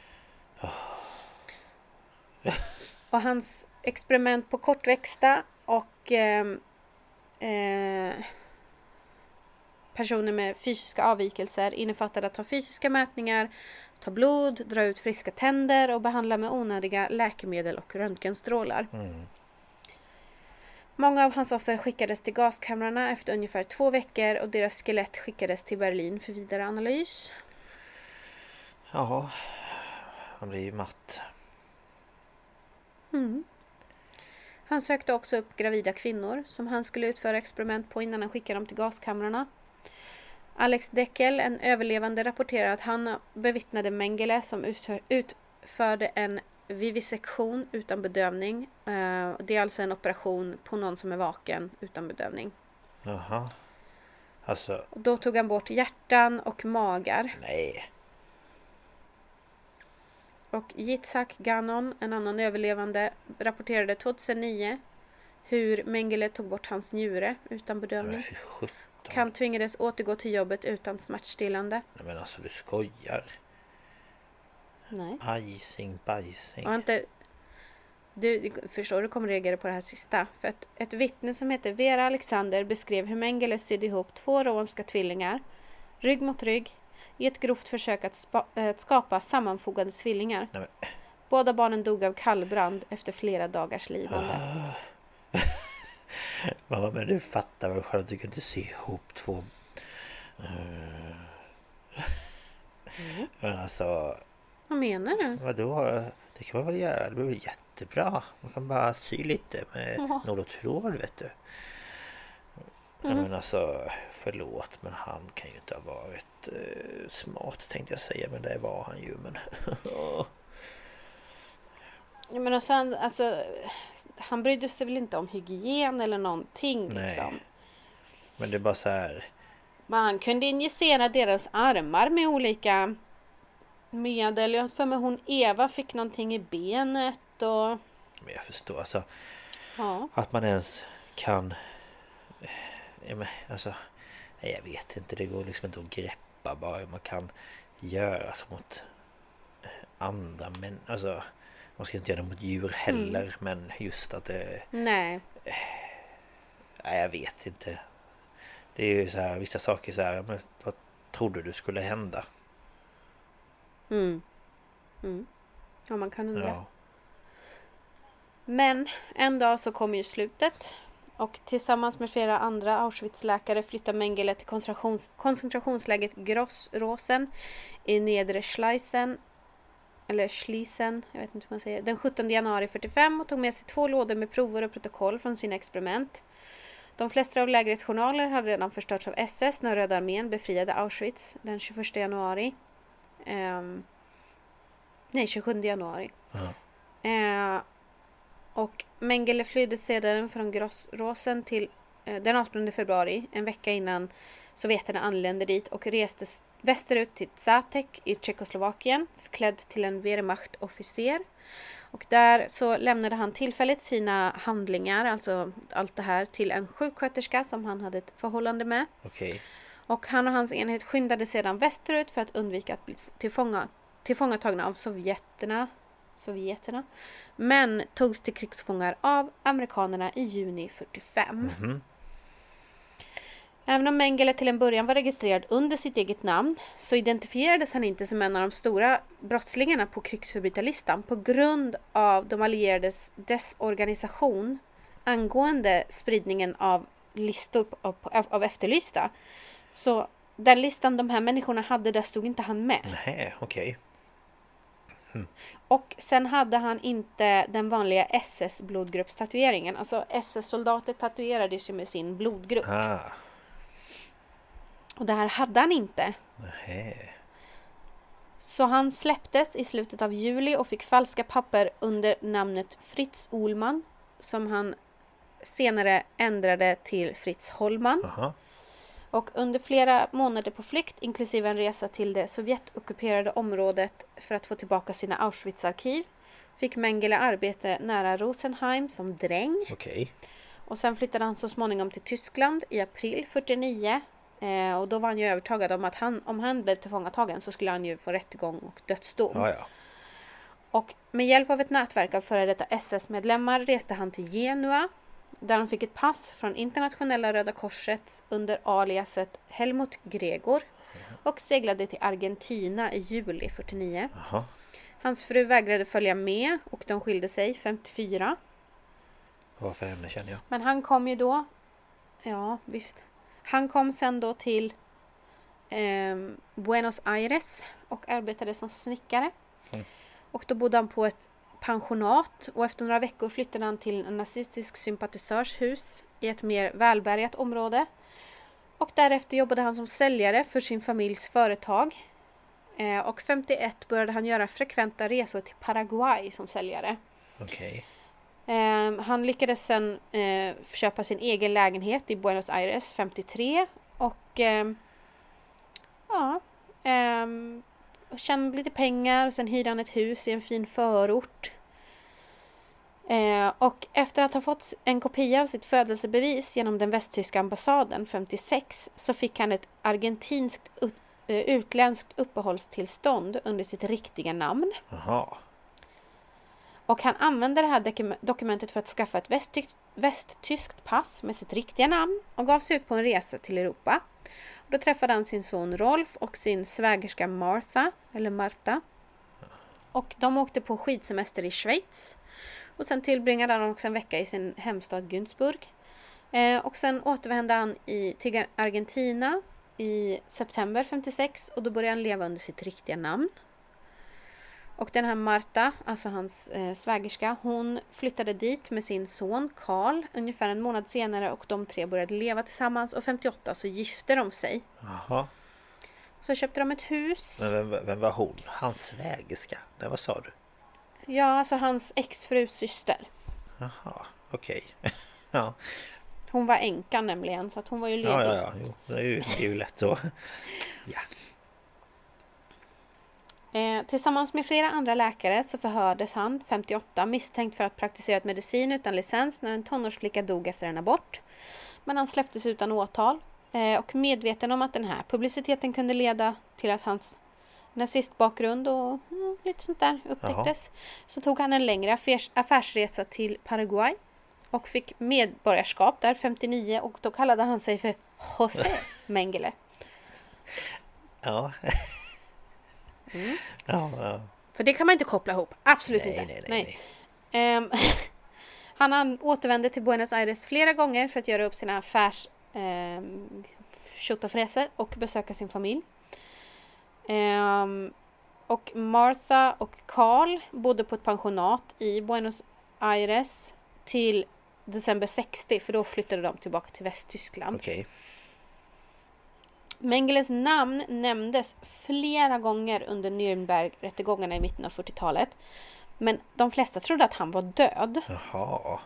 Och hans experiment på kortväxta och eh, eh, personer med fysiska avvikelser innefattade att ta fysiska mätningar, ta blod, dra ut friska tänder och behandla med onödiga läkemedel och röntgenstrålar. Mm. Många av hans offer skickades till gaskamrarna efter ungefär två veckor och deras skelett skickades till Berlin för vidare analys. Ja, han blir ju matt. Mm. Han sökte också upp gravida kvinnor som han skulle utföra experiment på innan han skickade dem till gaskamrarna. Alex Deckel, en överlevande, rapporterar att han bevittnade Mengele som utför, utförde en vivisektion utan bedövning. Uh, det är alltså en operation på någon som är vaken utan bedövning. Jaha. Alltså... Och då tog han bort hjärtan och magar. Nej. Och Yitzhak Gannon, en annan överlevande, rapporterade tjugohundranio hur Mengele tog bort hans njure utan bedövning. Men fy sjutton. Och han tvingades återgå till jobbet utan smärtstillande. Nej men alltså du skojar. Nej. Ajsing, bajsing. Och inte, du förstår, du kommer reagera på det här sista. För att ett vittne som heter Vera Alexander beskrev hur Mengele sydde ihop två romska tvillingar, rygg mot rygg, i ett grovt försök att, spa, att skapa sammanfogade tvillingar. Nej, men... Båda barnen dog av kallbrand efter flera dagars lidande. Mamma, men du fattar väl själv att du kan inte sy ihop två... Uh... Mm. Men alltså... Vad menar du? Vadå? Det kan man väl göra. Det blir väl jättebra. Man kan bara sy lite med Jaha. något tråd, vet du. Mm. Men alltså, förlåt, men han kan ju inte ha varit uh, smart, tänkte jag säga. Men det var han ju, men... Jag menar sen, alltså, han brydde sig väl inte om hygien eller någonting. Nej. Liksom. Men det är bara så här... Men han kunde injicera deras armar med olika medel. Jag för mig hon Eva fick någonting i benet och... Men jag förstår, alltså... Ja. Att man ens kan... Ja, men, alltså... Nej, jag vet inte, det går liksom inte att greppa bara hur man kan göra så mot andra, men alltså... Man ska inte göra det mot djur heller, mm. men just att det... Nej. Nej, jag vet inte. Det är ju så här, vissa saker så här, men vad trodde du skulle hända? Mm. Mm. Ja, man kan undra. Ja. Men en dag så kom ju slutet. Och tillsammans med flera andra Auschwitz-läkare flyttar Mengele till koncentrations- koncentrationsläget Grossrosen i nedre Schließen. Eller Schließen, jag vet inte hur man säger. Den sjuttonde januari fyrtiofem och tog med sig två lådor med prover och protokoll från sina experiment. De flesta av lägrets journaler hade redan förstörts av S S när Röda armén befriade Auschwitz den tjugoförsta januari. Um, nej, tjugosjunde januari. Uh-huh. Uh, och Mengele flydde sedan från Grossrosen till uh, den artonde februari, en vecka innan sovjeterna anlände dit och reste västerut till Zátek i Tjeckoslovakien, förklädd till en Wehrmacht-officer. Och där så lämnade han tillfälligt sina handlingar, alltså allt det här, till en sjuksköterska som han hade ett förhållande med. Okay. Och han och hans enhet skyndade sedan västerut för att undvika att bli tillfånga, tillfångatagna av sovjeterna, sovjeterna. Men togs till krigsfångar av amerikanerna i juni fyrtiofem. Mm-hmm. Även om Mengele till en början var registrerad under sitt eget namn så identifierades han inte som en av de stora brottslingarna på krigsförbrytarlistan på grund av de allierades desorganisation angående spridningen av listor av, av, av efterlysta. Så den listan de här människorna hade, där stod inte han med. Nej, okej. Okay. Mm. Och sen hade han inte den vanliga S S-blodgruppstatueringen. Alltså S S-soldater tatuerades ju med sin blodgrupp. Ah. Och det här hade han inte. Nej. Så han släpptes i slutet av juli och fick falska papper under namnet Fritz Ullman, som han senare ändrade till Fritz Hollman. Aha. Och under flera månader på flykt, inklusive en resa till det Sovjetockuperade området för att få tillbaka sina Auschwitz-arkiv, fick Mengele arbete nära Rosenheim som dräng. Okej. Och sen flyttade han så småningom till Tyskland i april fyrtionio. Eh, och då var han ju övertagad om att han, om han blev tillfångatagen så skulle han ju få rättegång och dödsdom. Ja, ja. Och med hjälp av ett nätverk av före detta S S-medlemmar reste han till Genua, där han fick ett pass från internationella Röda Korset under aliaset Helmut Gregor och seglade till Argentina i juli fyrtionio. Aha. Hans fru vägrade följa med och de skilde sig femtiofyra. Vad för ämne känner jag? Men han kom ju då, ja visst, han kom sen då till eh, Buenos Aires och arbetade som snickare. Mm. Och då bodde han på ett pensionat och efter några veckor flyttade han till en nazistisk sympatisörshus i ett mer välbärgat område. Och därefter jobbade han som säljare för sin familjs företag. Eh, och femtioett började han göra frekventa resor till Paraguay som säljare. Okej. Eh, han lyckades sen eh, köpa sin egen lägenhet i Buenos Aires femtiotre och eh, ja, eh, tjänade lite pengar och sen hyrde han ett hus i en fin förort. Eh, och efter att ha fått en kopia av sitt födelsebevis genom den västtyska ambassaden femtiosex så fick han ett argentinskt ut, uh, utländskt uppehållstillstånd under sitt riktiga namn. Aha. Och han använde det här dokum- dokumentet för att skaffa ett västtyskt, västtyskt pass med sitt riktiga namn och gav sig ut på en resa till Europa. Och då träffade han sin son Rolf och sin svägerska Martha, eller Marta. Och de åkte på skidsemester i Schweiz. Och sen tillbringade han också en vecka i sin hemstad Günzburg. Eh, och sen återvände han i, till Argentina i september femtiosex och då började han leva under sitt riktiga namn. Och den här Marta, alltså hans eh, svägerska, hon flyttade dit med sin son Karl ungefär en månad senare och de tre började leva tillsammans och femtioåtta så gifte de sig. Jaha. Så köpte de ett hus. Men vem, vem var hon? Hans svägerska? Nej, vad sa du? Ja, alltså hans exfrus syster. Jaha, okej. Okay. Ja. Hon var änka nämligen, så att hon var ju ledig. Ja, ja, ja. Jo, det, är ju, det är ju lätt så. Ja. Eh, tillsammans med flera andra läkare så förhördes han femtioåtta misstänkt för att praktiserat medicin utan licens när en tonårsflicka dog efter en abort. Men han släpptes utan åtal. Eh, och medveten om att den här publiciteten kunde leda till att hans nazistbakgrund och mm, lite sånt där upptäcktes. Jaha. Så tog han en längre affärs- affärsresa till Paraguay och fick medborgarskap där femtionio och då kallade han sig för José Mengele. Ja. Mm. Ja, ja. För det kan man inte koppla ihop. Absolut nej, inte. Nej, nej, nej. nej. Um, han, han återvände till Buenos Aires flera gånger för att göra upp sina affärs um, tjotafräser och besöka sin familj. Um, och Martha och Carl bodde på ett pensionat i Buenos Aires till december sextio, för då flyttade de tillbaka till Västtyskland. Okej. Okay. Mengeles namn nämndes flera gånger under Nürnberg-rättegångarna i mitten av fyrtiotalet. Men de flesta trodde att han var död. Jaha.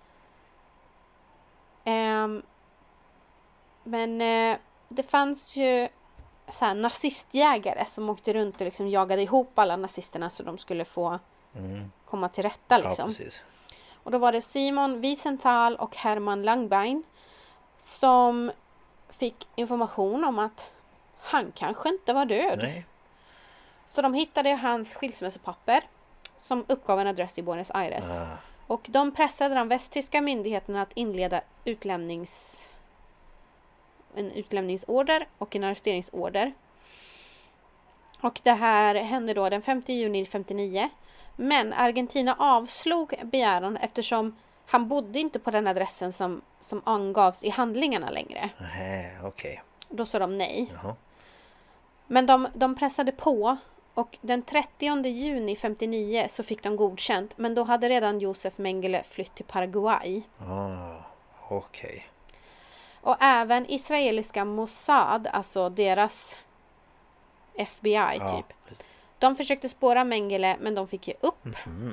Um, men uh, det fanns ju så här, nazistjägare som åkte runt och liksom jagade ihop alla nazisterna så de skulle få mm. komma till rätta. Liksom. Ja, precis. Och då var det Simon Wiesenthal och Hermann Langbein som fick information om att han kanske inte var död. Nej. Så de hittade hans skilsmässopapper som uppgav en adress i Buenos Aires. Ah. Och de pressade de västtyska myndigheterna att inleda utlämnings en utlämningsorder och en arresteringsorder. Och det här hände då den femte juni femtionio. Men Argentina avslog begäran eftersom Han bodde inte på den adressen som, som angavs i handlingarna längre. Nej, okej. Okay. Då sa de nej. Jaha. Men de, de pressade på och den trettionde juni femtionio så fick de godkänt. Men då hade redan Josef Mengele flytt till Paraguay. Ah, okej. Okay. Och även israeliska Mossad, alltså deras F B I ja, typ. De försökte spåra Mengele men de fick ge upp. Mm-hmm.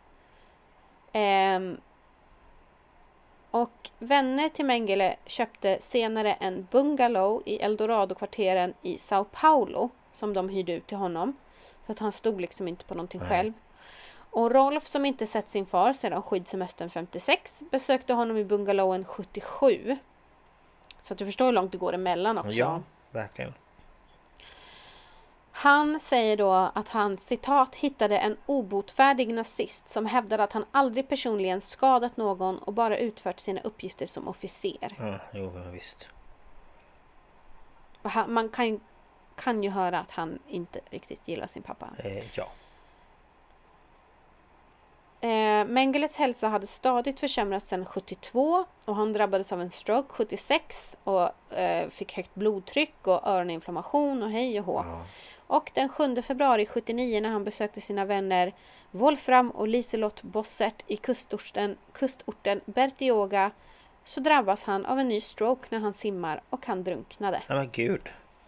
Ehm, och vänner till Mengele köpte senare en bungalow i Eldorado-kvarteren i Sao Paulo som de hyrde ut till honom. Så att han stod liksom inte på någonting Nej. själv. Och Rolf, som inte sett sin far sedan skidsemestern femtiosex, besökte honom i bungalowen sjuttiosju. Så att du förstår hur långt det går emellan också. Ja, verkligen. Han säger då att han, citat, hittade en obotfärdig nazist som hävdade att han aldrig personligen skadat någon och bara utfört sina uppgifter som officer. Ja, jo, visst. Han, man kan, kan ju höra att han inte riktigt gillar sin pappa. Eh, ja. Eh, Mengeles hälsa hade stadigt försämrats sedan sjuttiotvå och han drabbades av en stroke sjuttiosex och eh, fick högt blodtryck och öroninflammation och hej och hå. Ja. Och den sjunde februari sjuttionio när han besökte sina vänner Wolfram och Liselott Bossert i kustorten, kustorten Bertioga så drabbas han av en ny stroke när han simmar och han drunknade. Ja, men gud.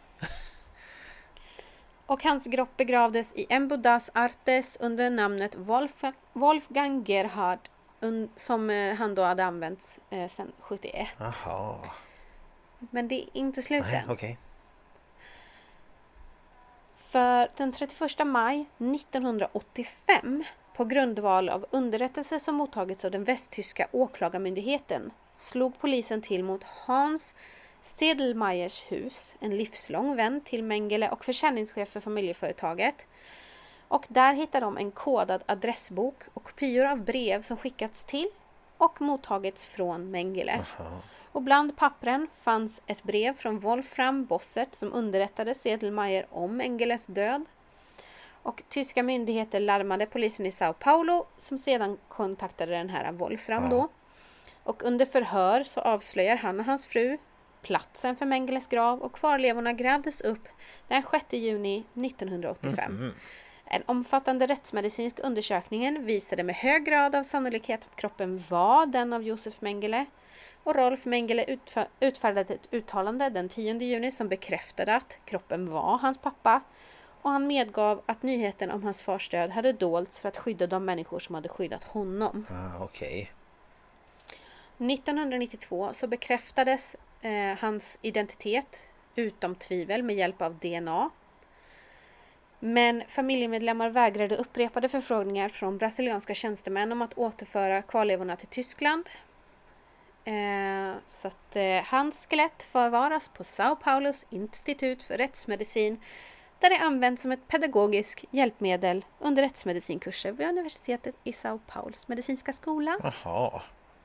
Och hans kropp begravdes i Embudas Artes under namnet Wolf, Wolfgang Gerhard un, som eh, han då hade använt eh, sedan sjuttioett. Aha. Men det är inte slut än. Okej. Okay. För den trettioförsta maj nittonhundraåttiofem på grundval av underrättelser som mottagits av den västtyska åklagarmyndigheten slog polisen till mot Hans Sedelmeyers hus, en livslång vän till Mengele och försäljningschef för familjeföretaget. Och där hittade de en kodad adressbok och kopior av brev som skickats till och mottagits från Mengele. Aha. Och bland pappren fanns ett brev från Wolfram Bossert som underrättade Sedelmeyer om Mengeles död. Och tyska myndigheter larmade polisen i Sao Paulo som sedan kontaktade den här Wolfram ja. då. Och under förhör så avslöjar han och hans fru platsen för Mengeles grav och kvarlevorna grävdes upp den sjätte juni nittonhundraåttiofem. Mm-hmm. En omfattande rättsmedicinsk undersökning visade med hög grad av sannolikhet att kroppen var den av Josef Mengele. Och Rolf Mengele utfär- utfärdade ett uttalande den tionde juni som bekräftade att kroppen var hans pappa. Och han medgav att nyheten om hans fars död hade dolts för att skydda de människor som hade skyddat honom. Ah, okej. nittonhundranittiotvå så bekräftades eh, hans identitet utom tvivel med hjälp av D N A. Men familjemedlemmar vägrade upprepade förfrågningar från brasilianska tjänstemän om att återföra kvarlevorna till Tyskland. Eh, så att eh, hans skelett förvaras på Sao Paulos institut för rättsmedicin där det används som ett pedagogiskt hjälpmedel under rättsmedicinkurser vid universitetet i Sao Paulos medicinska skola. Aha.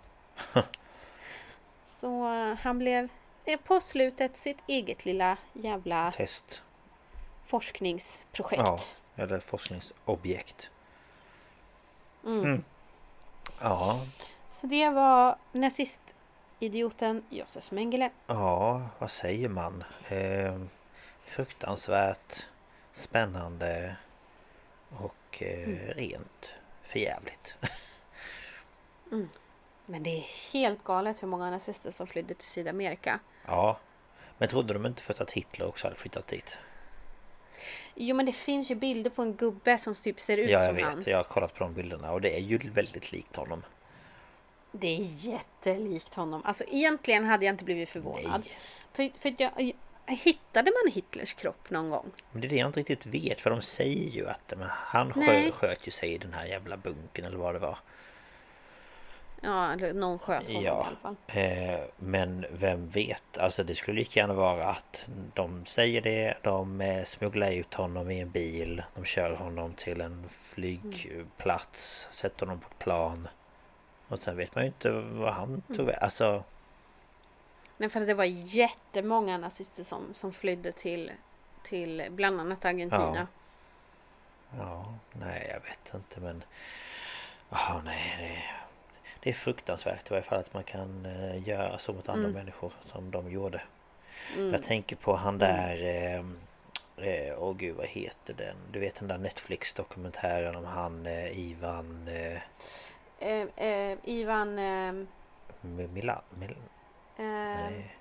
Så eh, han blev eh, på slutet sitt eget lilla jävla test. Forskningsprojekt. Ja, eller forskningsobjekt. Mm. Mm. Ja. Så det var nazistidioten Josef Mengele. Ja, vad säger man? Eh, fruktansvärt, spännande och eh, mm. rent förjävligt. mm. Men det är helt galet hur många nazister som flydde till Sydamerika. Ja, men trodde de inte först att Hitler också hade flyttat dit? Jo, men det finns ju bilder på en gubbe som typ ser ut ja, som vet. han. Jag har kollat på de bilderna och det är ju väldigt likt honom. Det är jättelikt honom. Alltså egentligen hade jag inte blivit förvånad. Nej. För, för jag, hittade man Hitlers kropp någon gång? Men det är det jag inte riktigt vet. För de säger ju att men, han skö, sköt ju sig i den här jävla bunken eller vad det var. Ja, eller någon sköt honom ja, i alla fall. Eh, men vem vet? Alltså det skulle lika gärna vara att de säger det. De eh, smugglar ut honom i en bil. De kör honom till en flygplats. Mm. Sätter honom på ett plan. Och sen vet man ju inte vad han tog mm. Alltså... Nej, för det var jättemånga nazister som, som flydde till, till bland annat Argentina. Ja. ja, nej jag vet inte men... Oh, nej, det... det är fruktansvärt i varje fall att man kan uh, göra så mot andra mm. människor som de gjorde. Mm. Jag tänker på han där eh, eh, åh gud, vad heter den? Du vet den där Netflix-dokumentären om han eh, Ivan eh, eh, eh, Ivan eh, Mila, Mil, eh, nej.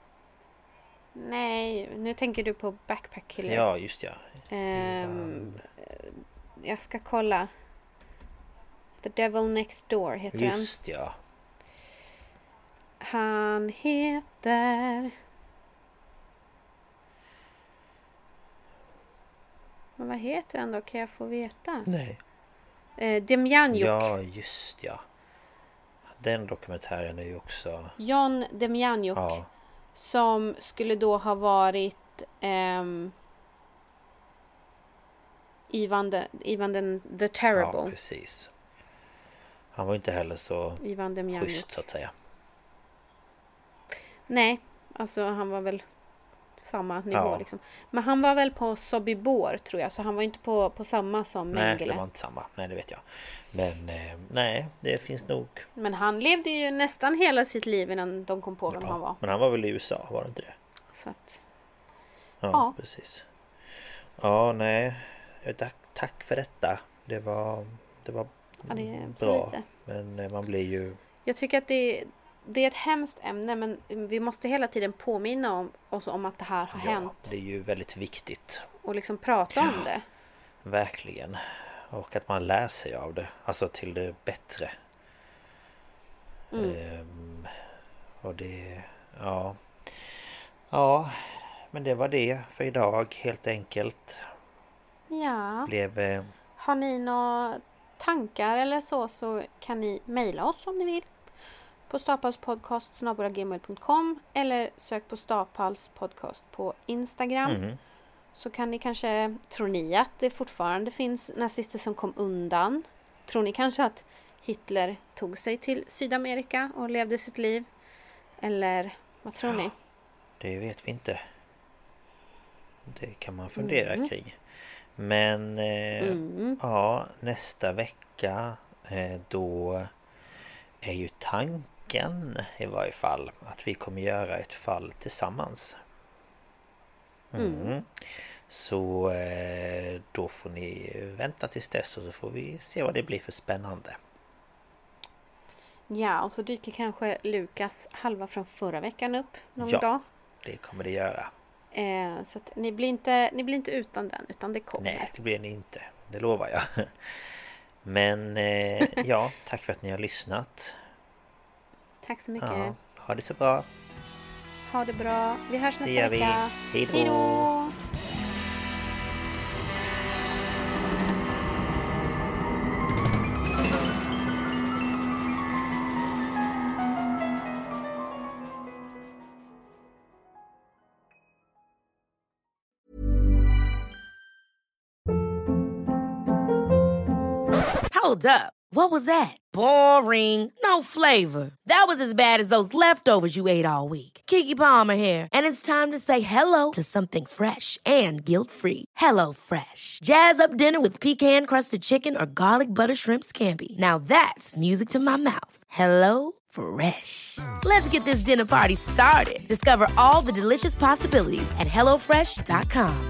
nej, nu tänker du på Backpack Killer. Ja, just ja. eh, Jag ska kolla. The Devil Next Door heter just den. Just ja. Han heter... Men vad heter han då? Kan jag få veta? Nej. Eh, Demjanjuk. Ja, just ja. Den dokumentären är ju också... John Demjanjuk. Ja. Som skulle då ha varit... Ehm, Ivan, the, Ivan the, the Terrible. Ja, precis. Han var inte heller så Ivan Demjanjuk. schysst så att säga. Nej, alltså han var väl... samma nivå ja. liksom. Men han var väl på Sobibor tror jag. Så han var inte på, på samma som Mengele. Nej, det var inte samma. Nej, det vet jag. Men eh, nej, det finns nog. Men han levde ju nästan hela sitt liv innan de kom på vem ja, han var. Men han var väl i U S A, var det inte det? Så att... Ja, ja. precis. Ja, nej. Tack, tack för detta. Det var, det var ja, det är bra. lite. Men man blir ju... Jag tycker att det är... Det är ett hemskt ämne, men vi måste hela tiden påminna om, oss om att det här har ja, hänt. Det är ju väldigt viktigt. Och liksom prata om det. Verkligen. Och att man lär sig av det. Alltså till det bättre. Mm. Ehm, och det... Ja. Ja. Men det var det för idag helt enkelt. Ja. Blev... Eh... Har ni några tankar eller så, så kan ni mejla oss om ni vill. På staphalspodcast snabel-a gmail punkt com eller sök på Staphals podcast på Instagram. Mm. Så kan ni kanske, tror ni att det fortfarande finns nazister som kom undan? Tror ni kanske att Hitler tog sig till Sydamerika och levde sitt liv? Eller vad tror ni? Det vet vi inte. Det kan man fundera mm. kring. Men eh, mm. ja, nästa vecka eh, då är ju tanken i varje fall att vi kommer göra ett fall tillsammans. Mm. Mm. Så eh, då får ni vänta tills dess och så får vi se vad det blir för spännande. Ja, och så dyker kanske Lukas halva från förra veckan upp någon ja, dag. Det kommer det göra. Eh, så att ni blir inte ni blir inte utan den, utan det kommer. Nej, det blir ni inte. Det lovar jag. Men eh, ja, tack för att ni har lyssnat. Tack så mycket. Ja, ha det så bra. Ha det bra. Vi hörs nästa det gör vecka. Vi. Hej då. Hej då. Hold up. What was that? Boring. No flavor. That was as bad as those leftovers you ate all week. Keke Palmer here, and it's time to say hello to something fresh and guilt-free. Hello Fresh. Jazz up dinner with pecan-crusted chicken or garlic butter shrimp scampi. Now that's music to my mouth. Hello Fresh. Let's get this dinner party started. Discover all the delicious possibilities at hello fresh dot com.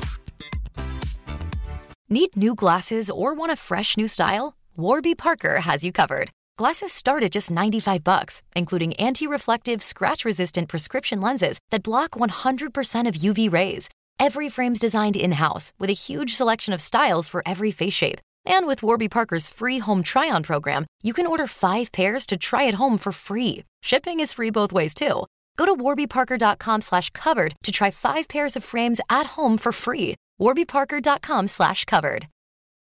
Need new glasses or want a fresh new style? Warby Parker has you covered. Glasses start at just ninety-five bucks, including anti-reflective, scratch-resistant prescription lenses that block one hundred percent of U V rays. Every frame's designed in-house with a huge selection of styles for every face shape. And with Warby Parker's free home try-on program, you can order five pairs to try at home for free. Shipping is free both ways, too. Go to warby parker dot com slash covered to try five pairs of frames at home for free. warby parker dot com slash covered.